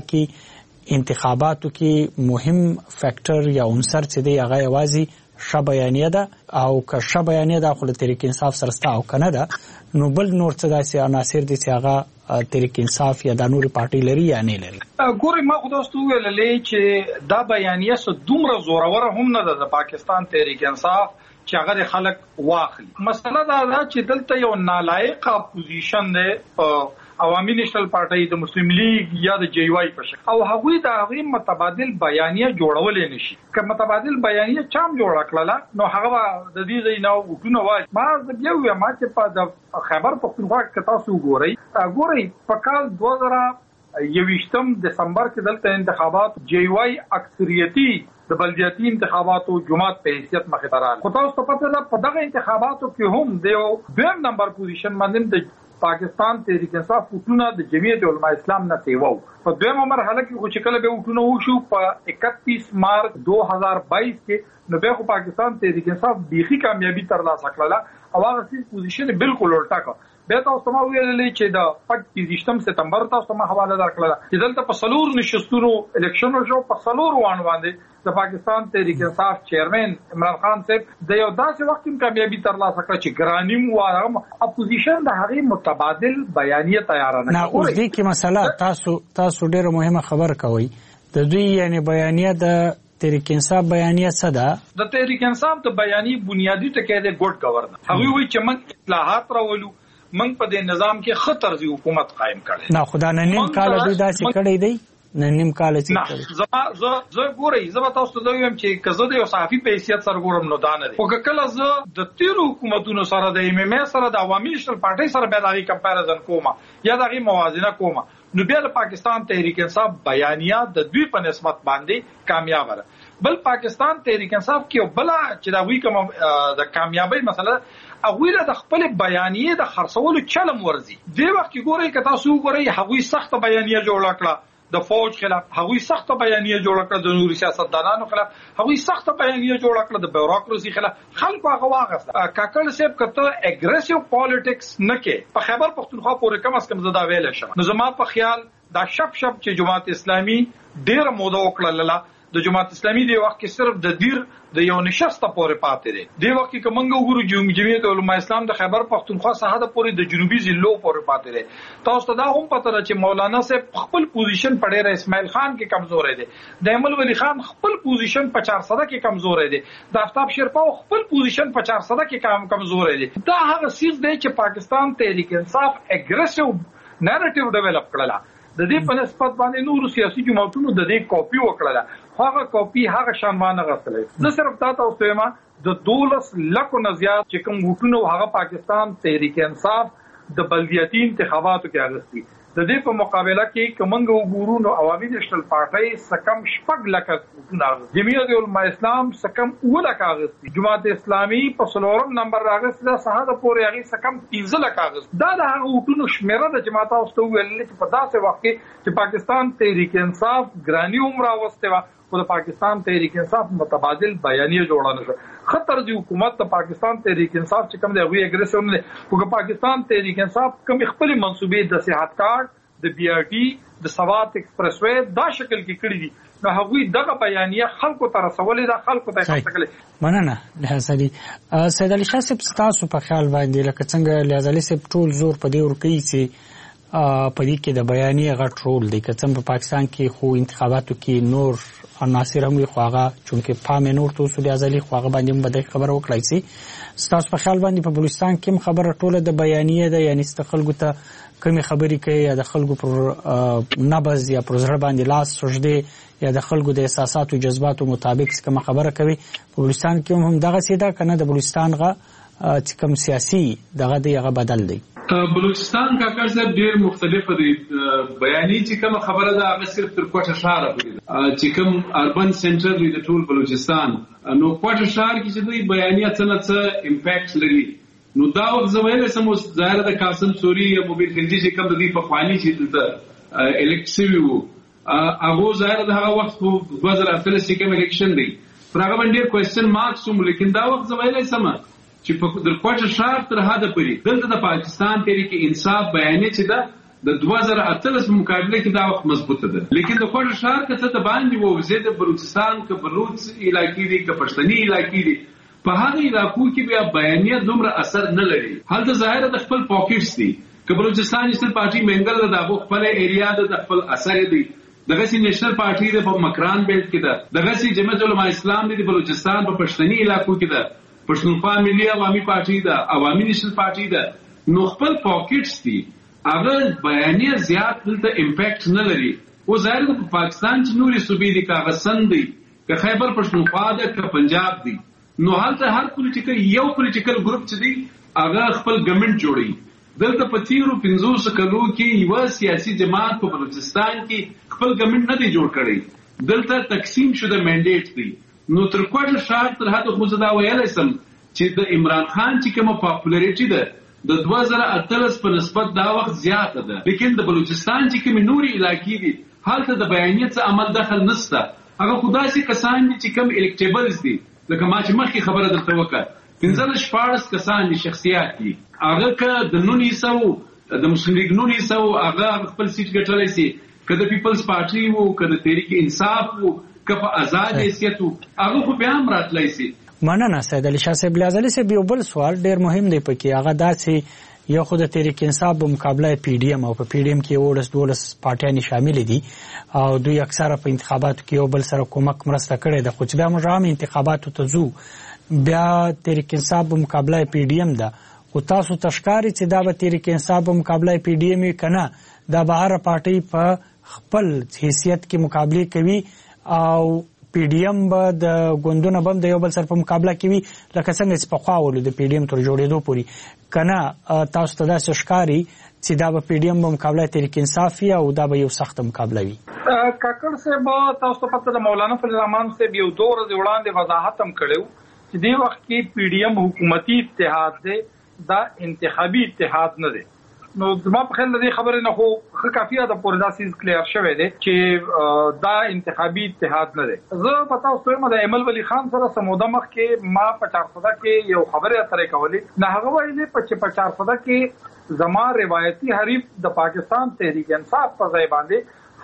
[SPEAKER 13] کې انتخاباتو کې مهم فیکٹر یا عنصر چې دی هغه یوازې ښه بیانیه ده او که ښه بیانیه ده خو له تحریک انصاف سره ستا او که نه ده نو بل نور څه داسې عناصر دي چې هغه تحریک انصاف یا د نورې پارټۍ لري یا نه لري؟
[SPEAKER 23] ګورئ ما خو تاسو ته وویلې چې دا بیانیه څه دومره زوروره هم نه ده د پاکستان تحریک انصاف چې هغه خلک واخلي. مسله دا ده چې دلته یو نالایقه پوزیشن دی عوامي نېشنل پارټۍ د مسلم لیگ یا د جی واي په شکل او هغوی د هغې متبادل بیانیه جوړولی نشي. که متبادل بیانیه چام جوړه کړله نو هغه به د دې ځای نه وټونه وایي. ما زه بیا ووایم چې په د خیبر پښتونخوا کې تاسو وګورئ ګورئ په کال دوه زره یوویشتم دسمبر کې دلته انتخابات جی واي اکثریتي د بلدیاتي انتخاباتو جماعت په حیثیت مخې ته راغله. خو تاسو ته پته ده په دغه انتخاباتو کې هم د یو دویم نمبر پوزیشن باندې د پاکستان تحریک انصاف وټونه د جمعیت علماء اسلام نه سیوو. په دویمه مرحله کې خو چې کله به وټونه وشو په اکتیس مارچ دو هزار بائیس کې نو به خو پاکستان تحریک انصاف بیخي کامیابی ترلاسه کړله او هغه سیس پوزیشن بالکل الټا کړ. بیا تاسو ما ویلې چې د پټ پنځم سپتمبر تاسو ما حواله درکړه چې دلته په سلور نشستونو الیکشن شو په سلور وان باندې د پاکستان تحریک انصاف چیرمن عمران خان صاحب د یو داسې وخت کې کامیابی ترلاسه کړه چې ګرانیم وارم اپوزیشن د هغه متبادل بیانیه تیار نه
[SPEAKER 13] نه اوس دې کې مسله تاسو تاسو ډیره مهمه خبر کوي د دوی یعنی بیانیه د تحریک انصاف بیانیه څه ده
[SPEAKER 23] د تحریک انصاف د بیانیه بنیادی ټکی د ګډ گورنر هغه وی چې موږ اصلاحات راولو موږ په دې نظام کې خطر زی حکومت قائم کړي
[SPEAKER 13] نه خدا نه نیم کال دوی داسې کړی دی نه نیم کال چې
[SPEAKER 23] کړی زما زه زه ګورې زما تاسو ته وایم چې کزه د یو صحافي په حیثیت سره ګورم نو دانه دي او کله زه د تیرو حکومتونو سره د ایم ام ای سره د عوامي نېشنل پارټي سره به دغه کمپیریزن کوم یا دغه موازنه کوم نو بیا د پاکستان تحریک انصاف بیانیه د دوی په نسبت باندې کامیاب ده بل پاکستان تحریک انصاف کې بل چې دا وی کوم د کامیابی مسله اغویله د خپل بیانیه د خرڅولو چلم ورزي دی وخت کې ګورئ که تاسو ګورئ هغوی سخت بیانیه جوړ کړه د فوج خلاف هغوی سخت بیانیه جوړ کړه د نوري سیاستدانانو خلاف هغوی سخت بیانیه جوړ کړه د بیوروکراسي خلاف خلکو هغه واغسته کاکړ صاحب کته اګریسیو پالیټکس نه کې په خیبر پختونخوا پورې کم از کم زدا ویل شم نو زما په خیال دا شپ شپ چې جماعت اسلامي ډیر موده وکړه د جماعت اسلامي دی وخت کې صرف د دیر د یو نشسته پورې پاتې دی دی وخت کې کومنګ وګورو جمعیت علماء اسلام د خیبر پختونخوا ساحه د پورې د جنوبي ضلعو پورې پاتې دی تاسو ته دا هم پته ده چې مولانا صاحب خپل پوزیشن په ډېر اسماعیل خان کې کمزور دی د ایمل ولی خان خپل پوزیشن په چار سده کې کمزور دی د آفتاب شیرپاو خپل پوزیشن په چار سده کې کمزور دی دا هغه سیس دی چې پاکستان تحریک انصاف اګریسیو نریټیو ډیولپ کړل د دې په نسبت باندې نور سیاسي جماعتونو د دې کاپي وکړه هغه کاپي هغه شانوانه غسلې زه صرف دا تاسو ته ما د دولس لکو نه زیات چې کوم وټونو هغه پاکستان تحریک انصاف د بلدیاتي انتخاباتو کې اغستی د دې په مقابله کې کومنګ وګورو نو عوامي نېشنل پارټي سکم شپږ لکه وټونه جمعیت علماء اسلام سکم اوله کاغستی جماعت اسلامي په څلورم نمبر راغستی د صحه پورې هغه سکم پنځه لکه کاغستی دا د هغه وټونو شمیره د جماعت اوسته ویل چې په داسې وخت کې چې پاکستان تحریک انصاف ګرانی عمر واستوا او د پاکستان تحریک انصاف متبادل بیانیه جوړانه شو خطر دی حکومت د پاکستان تحریک انصاف چې کوم دی وی اګریسیون دی او پاکستان تحریک انصاف کوم خپل منسوبې د صحت کارت د بی آر ټي د سوات ایکسپریس وې دا شکل کې کړی دي نو هغوی دغه بیانیه خلکو ته رسولې ده خلکو ته څنګه
[SPEAKER 13] مننه له سړي سید علي شاه صاحب تاسو په خیال باندې لکه څنګه له علي صاحب ټول زور په دې ور کوي چې په دې کې د بیانیه غټ رول دی که څنګه په پاکستان کې خو انتخاباتو کې نور عناصر هم خواغه چونکه پام نور تو سولې ازلي خواغه باندې بده خبر وکړای سي تاسو په خیال باندې په بلوچستان کې خبره ټوله د بیانیه ده یعنی استخلګو ته کمی خبرې کوي یا د خلکو پر نبض یا پر زړه باندې لاس سجده یا د خلکو د احساساتو او جذباتو مطابق کوم خبره کوي په بلوچستان کې هم دغه سیده کنه د بلوچستان غا چې کوم سیاسي دغه دی هغه بدل دی
[SPEAKER 3] بلوچستان کاکړ صاحب ډیر مختلف دي بیانې چې کوم خبره ده هغه صرف تر کوټه شهر پورې چې کوم اربن سنټر دی د ټول بلوچستان نو کوټه شهر کې چې دوی بیانې څنګه څه امپیکټ لري نو دا وخت زویل سمو ظاهر د قاسم سوري یا موبیل خلجی چې کوم د دې په خواني چې د الکټیو هغه ظاهر د هغه وخت په دوه هزار اتلس کې کوم الیکشن دی پر هغه باندې کوېسچن مارکس هم لیکن دا وخت زویل سم چې په د کوټه شهر تر هدا پورې دلته د پاکستان تحریک انصاف بیانې چې دا د دوه هزار اتلس په مقابله کې دا وخت مضبوطه ده لیکن د کوټه شهر کې څه باندې وو زید بلوچستان کې بلوچ علاقې دي کې پښتني علاقې دي په هغه علاقو کې بیا بیانیه دومره اثر نه لري هلته ظاهر د خپل پاکټس دي که بلوچستان نېشنل پارټي منګل د هغه خپل ایریا د خپل اثر دی دغه سي نېشنل پارټي د په مکران بیلټ کې ده دغه سي جمعیت علماء اسلام د بلوچستان په پښتني علاقو کې ده پښتونخوا ملي عوامي پارټي ده عوامي نېشنل پارټي ده نو خپل پاکټس دي هغه بیانیه زیات دلته امپیکټ نه لري او ظاهر د پاکستان چې نوري صوبې دي کاغسن دي که خیبر پښتونخوا ده که پنجاب دي نو هلته هر پولیټیکل یو پولیټیکل ګروپ چې دی هغه خپل ګورنمنت جوړي دلته په تیرو پنځوس کلو کې یو سیاسي جماعت په بلوچستان کې خپل ګورنمنت نه دی جوړ کړی دلته تقسیم شوه منډیټ دی نو تر کوټه شهر تر هغه خو زدا ویلای سم چې د عمران خان چې کومه پاپولریټي ده د دوه هزار اتلس په نسبت دا وخت زیاته ده لیکن د بلوچستان چې کومه نوري علاقې دي هلته د بیانیت عمل دخل نشته هغه خدای سي کسان دي چې کوم الکټیبلز دي لکه ما چې مخکې خبره درته وکړه پنځه شپاړس کسان دي شخصیات دي هغه که د نونی سو د مسلم لیگ نونی سو هغه خپل سیټ ګټلای شي که د پیپلز پارټي وو که د تحریک انصاف وو که په آزاد حیثیت وو هغه خو بیا هم راتلای شي.
[SPEAKER 13] مننه سید علی شاه صاحب. لیازلی صاحب یو بل سوال ډیر مهم دی پکې هغه داسې یو خو د تحریک انصاف په مقابله پی ډی ایم او په پی ډی ایم کې ولس دولس پارټیان شامل دي او دوی اکثره په انتخاباتو کې یو بل سره کومک مرسته کړې ده، خو چې بیا موږ هم انتخاباتو ته ځو بیا تحریک انصاف په مقابله پی ډی ایم ده، خو تاسو تشکاري چې دا به تحریک انصاف په مقابله پی ډی ایم کنه دا به هر پارټي په خپل حیثیت کې مقابله کوي او پی ډی ایم به د ګوندونو بم د یو بل سره په مقابله کوي لکه څنګه چې پخوا ولو د پی ډی ایم تر جوړېدو پورې کنه تاسو ته داسې ښکاري چې دا به پی ډی ایم په مقابله تحریک انصاف وي او دا به یو سخته مقابله وي؟
[SPEAKER 23] کاکړ صاحب تاسو ته پته د مولانا فضل الرحمن صاحب یو دوه ورځې وړاندې وضاحت هم کړی چې دې وخت کې پی ډی ایم حکومتي اتحاد دی دا انتخابي اتحاد نه دی. نو زما په خیال دې خبره نه خو ښه کافیه ده پورې دا سیز کلیر شوی دی چې دا انتخابي اتحاد نه دی. زه په تاسو یم د ایمل ولی خان سره سموده مخ کې ما په چارسده کې یو خبره اترې کولې نه هغه وایي چې په چارسده کې زما روایتي حریف د پاکستان تحریک انصاف په ځای باندې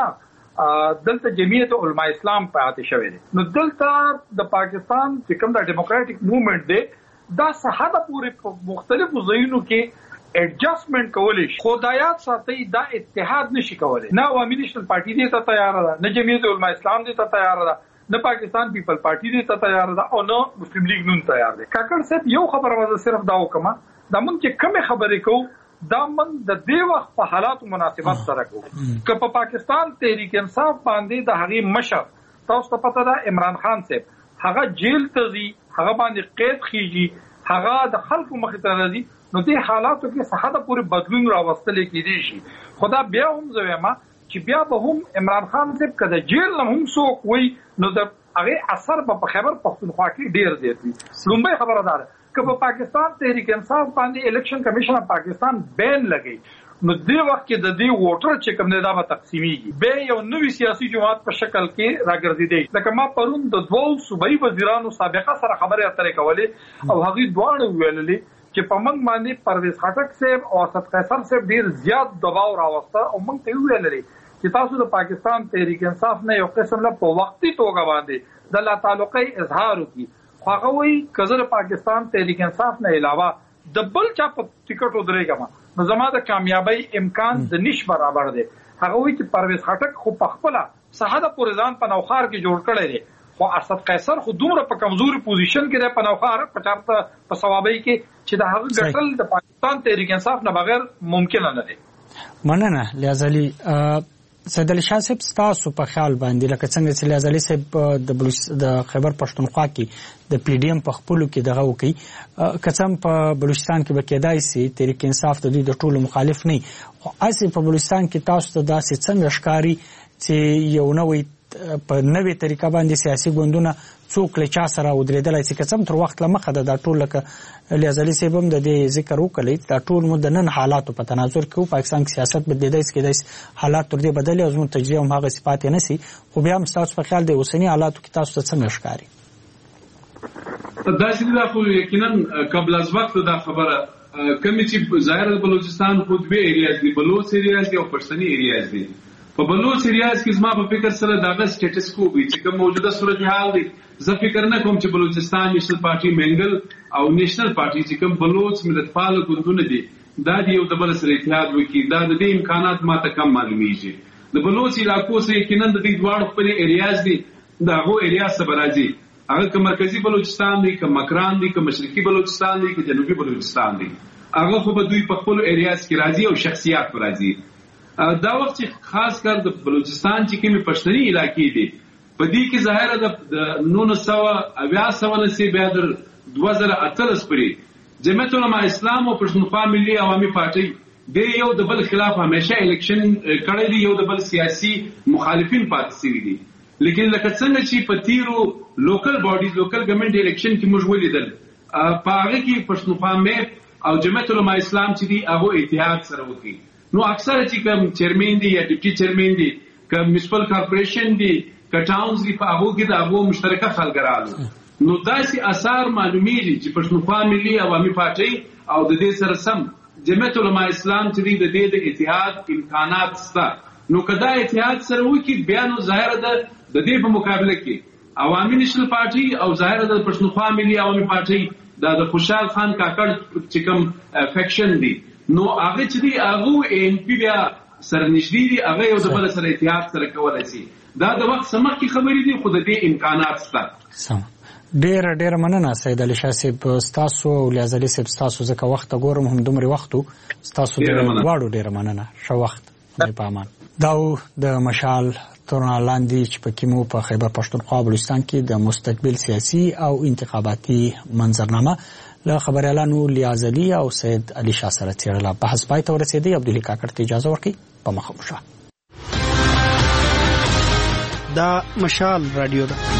[SPEAKER 23] همیشه دلته جمعیت علماء اسلام پاتې شوی دی. نو دلته د پاکستان چې کوم د ډیموکراټک موومېنټ دی دا صحاده پورې په مختلفو ځایونو کې ایڈجسٹمنٹ کولی شي، خدایات ساتي دا اتحاد نشي کولی. نه عوامي نیشنل پارټي دې ته تیار ده، نه جمعیت علماء اسلام دې ته تیار ده، نه پاکستان پیپل پارټي دې ته تیار ده او نه مسلم لیگ نون تیار ده. کاکړ صاحب یو خبره وځه صرف دا وکما دا مونږ چې کومه خبرې کوو دا مونږ د دې وخت په حالاتو مناسبت سره کوو. که په پاکستان تحریک انصاف باندې د هغې مشر تاسو ته پته ده عمران خان صاحب هغه جیل ته ځي، هغه باندې قید خیږي، هغه د خلکو مخې ته راځي، نو دې حالاتو کې صحاده پورې بدلون راوستل کېدی شي. خدا بیا هم زویما چې بیا به هم عمران خان صاحب کده جیل نه هم څوک وي نو د هغه اثر په خیبر پختونخوا کې ډیر زیات وي. لومبۍ خبره ده که په پاکستان تحریک انصاف باندې الیکشن کمیشن پاکستان بین لګي نو دې وخت کې د دې ووټر چې کوم نه دا به تقسیمیږي به یو نوې سیاسي جماعت په شکل کې راګرځیدي. لکه ما پرون د دوو صوبایي وزیرانو سابقه سره خبرې اترې کولې او هغه دواړه ویللې چې په موږ باندې پرویز خټک صاحب او اسد قیصر صاحب ډیر زیات دباو راوسته او موږ ته ویل چې تاسو د پاکستان تحریک انصاف نه یو قسم له په وختي توګه باندې د لا تعلقي اظهار وکړي. خو هغه وایي که زه د پاکستان تحریک انصاف نه علاوه د بل چا په ټیکټ ودرېږم نو زما د کامیابی امکان د نش برابر دی. هغه وایي چې پرویز خټک خو په خپله صحاده پورې ځان په نوخار کې جوړ کړی دی، خو اسد قیصر خو دومره په کمزوري پوزیشن کې دی په نوخار په چارته په ثوابي کې چې د هغه ګټل د پاکستان تحریک انصاف نه بغیر ممکن نه دی.
[SPEAKER 13] مننه لیازلی سید علی شاه صاحب تاسو په خیال باندې لکه څنګه چې لیازلی صاحب د بلوچ د خیبر پښتونخوا کې د پی ډی ایم په خپلو کې دغه وکي کڅم په بلوچستان کې به کېدای سي تحریک انصاف د دوی د ټولو مخالف نه خو اسی په بلوچستان کې تاسو ته داسې څنګه ښکاری چې یو نوې په نوې طریقه باندې سیاسي ګوندونه څوک له چا سره ودرېدلای چې کڅم تر وخت لمخه د ټول لکه لیازلی صاحب هم د دې ذکر وکړي دا ټول مو د نن حالاتو په تناظر کې پاکستان کې سیاست بدلیدای سي کېدای حالات تر دې بدلي او زموږ تجربه هم هغه صفات نه سي خو بیا هم تاسو په خیال د اوسنی حالاتو کې تاسو ته څنګه ښکاري؟
[SPEAKER 3] دا چې دا خو یقینا قبل از وخت دا خبره کمی چې ظاهر بلوچستان خود به ایریاز دي، بلوچ ایریاز دي او پښتني ایریاز دي. په بلوچ ریاض کې زما په فکر سره دغه سټیټس کو وي چې کوم موجوده صورتحال دی. زه فکر نه کوم چې بلوچستان نېشنل پارټي منګل او نېشنل پارټي چې کوم بلوچ ملتپال ګوندونه دي دا د یو د بل سره اتحاد وکړي، دا د دې امکانات ماته کم معلومیږي. د بلوچ علاقو سره یقینا د دې دواړو خپل ایریاز دي، دا هغو ایریاز څخه راځي، هغه که مرکزی بلوچستان دی، که مکران دی، که مشرقي بلوچستان دی، که جنوبي بلوچستان دی، هغه خو به دوی په خپل ایریاز کې راځي او شخصیات پر راځي. دا وخت چې خاص کر د بلوچستان چې کومې پښتني علاقې دي په دې کې ظاهره د نولس سوه اویا سوه نه سي بیا در دوه زره اتلس پورې جمعیت علماء اسلام او پښتونخوا ملي عوامي پارټۍ د یو د بل خلاف همیشه الیکشن کړی دی، یو د بل سیاسي مخالفین پاتې شوي دي. لیکن لکه څنګه چې په تیرو لوکل باډیز لوکل ګورنمنت الیکشن کې موږ ولیدل په هغه کې پښتونخوا میپ او جمعیت علماء اسلام چې دي هغه اتحاد سره وکړي. نو اکثر چې کوم چیرمن دي یا ډیپټي چیرمن دي، کوم میونسپل کارپوریشن دي، که ټاونز دي، په هغه کې د هغه مشترکه خلګرالو نو داسې اثار معلومیږي چې پښتونخوا ملي عوامي پارټي او د دې سره سم جمعیت علماء اسلام چې د دې د اتحاد امکانات شته، نو کدا اتحاد سره وکړي بیا نو ظاهر ده د دې په مقابله کې عوامي نېشنل پارټي او ظاهر ده پښتونخوا ملي عوامي پارټي دا د خوشحال خان کاکړ چې کوم فیکشن دي، نو هغه چې دی هغه ان پی بیا سره نږدې دي، هغه یو د بل سره اتحاد سره کولای شي. دا د وخت سمخ کې خبرې دي، خو د دې امکانات شته.
[SPEAKER 13] سم ډیر ډیر مننه سید علي شاه صاحب تاسو او لیاز علي صاحب تاسو ځکه وخت ګورم هم دومره وختو تاسو دواړو ډیر مننه. شو وخت په امان. دا د مشال تورنا لاندې چې پکې مو په خیبر پښتونخوا بلوچستان کې د مستقبل سیاسي او انتخاباتي منظرنامه له خبريالانو لیاز علي او سید علي شاه سره څېړله. بحث پای ته ورسېدی. عبدالله کاکړ ته اجازه ورکړئ په مخه مو شه.
[SPEAKER 4] دا مشال رادیو ده.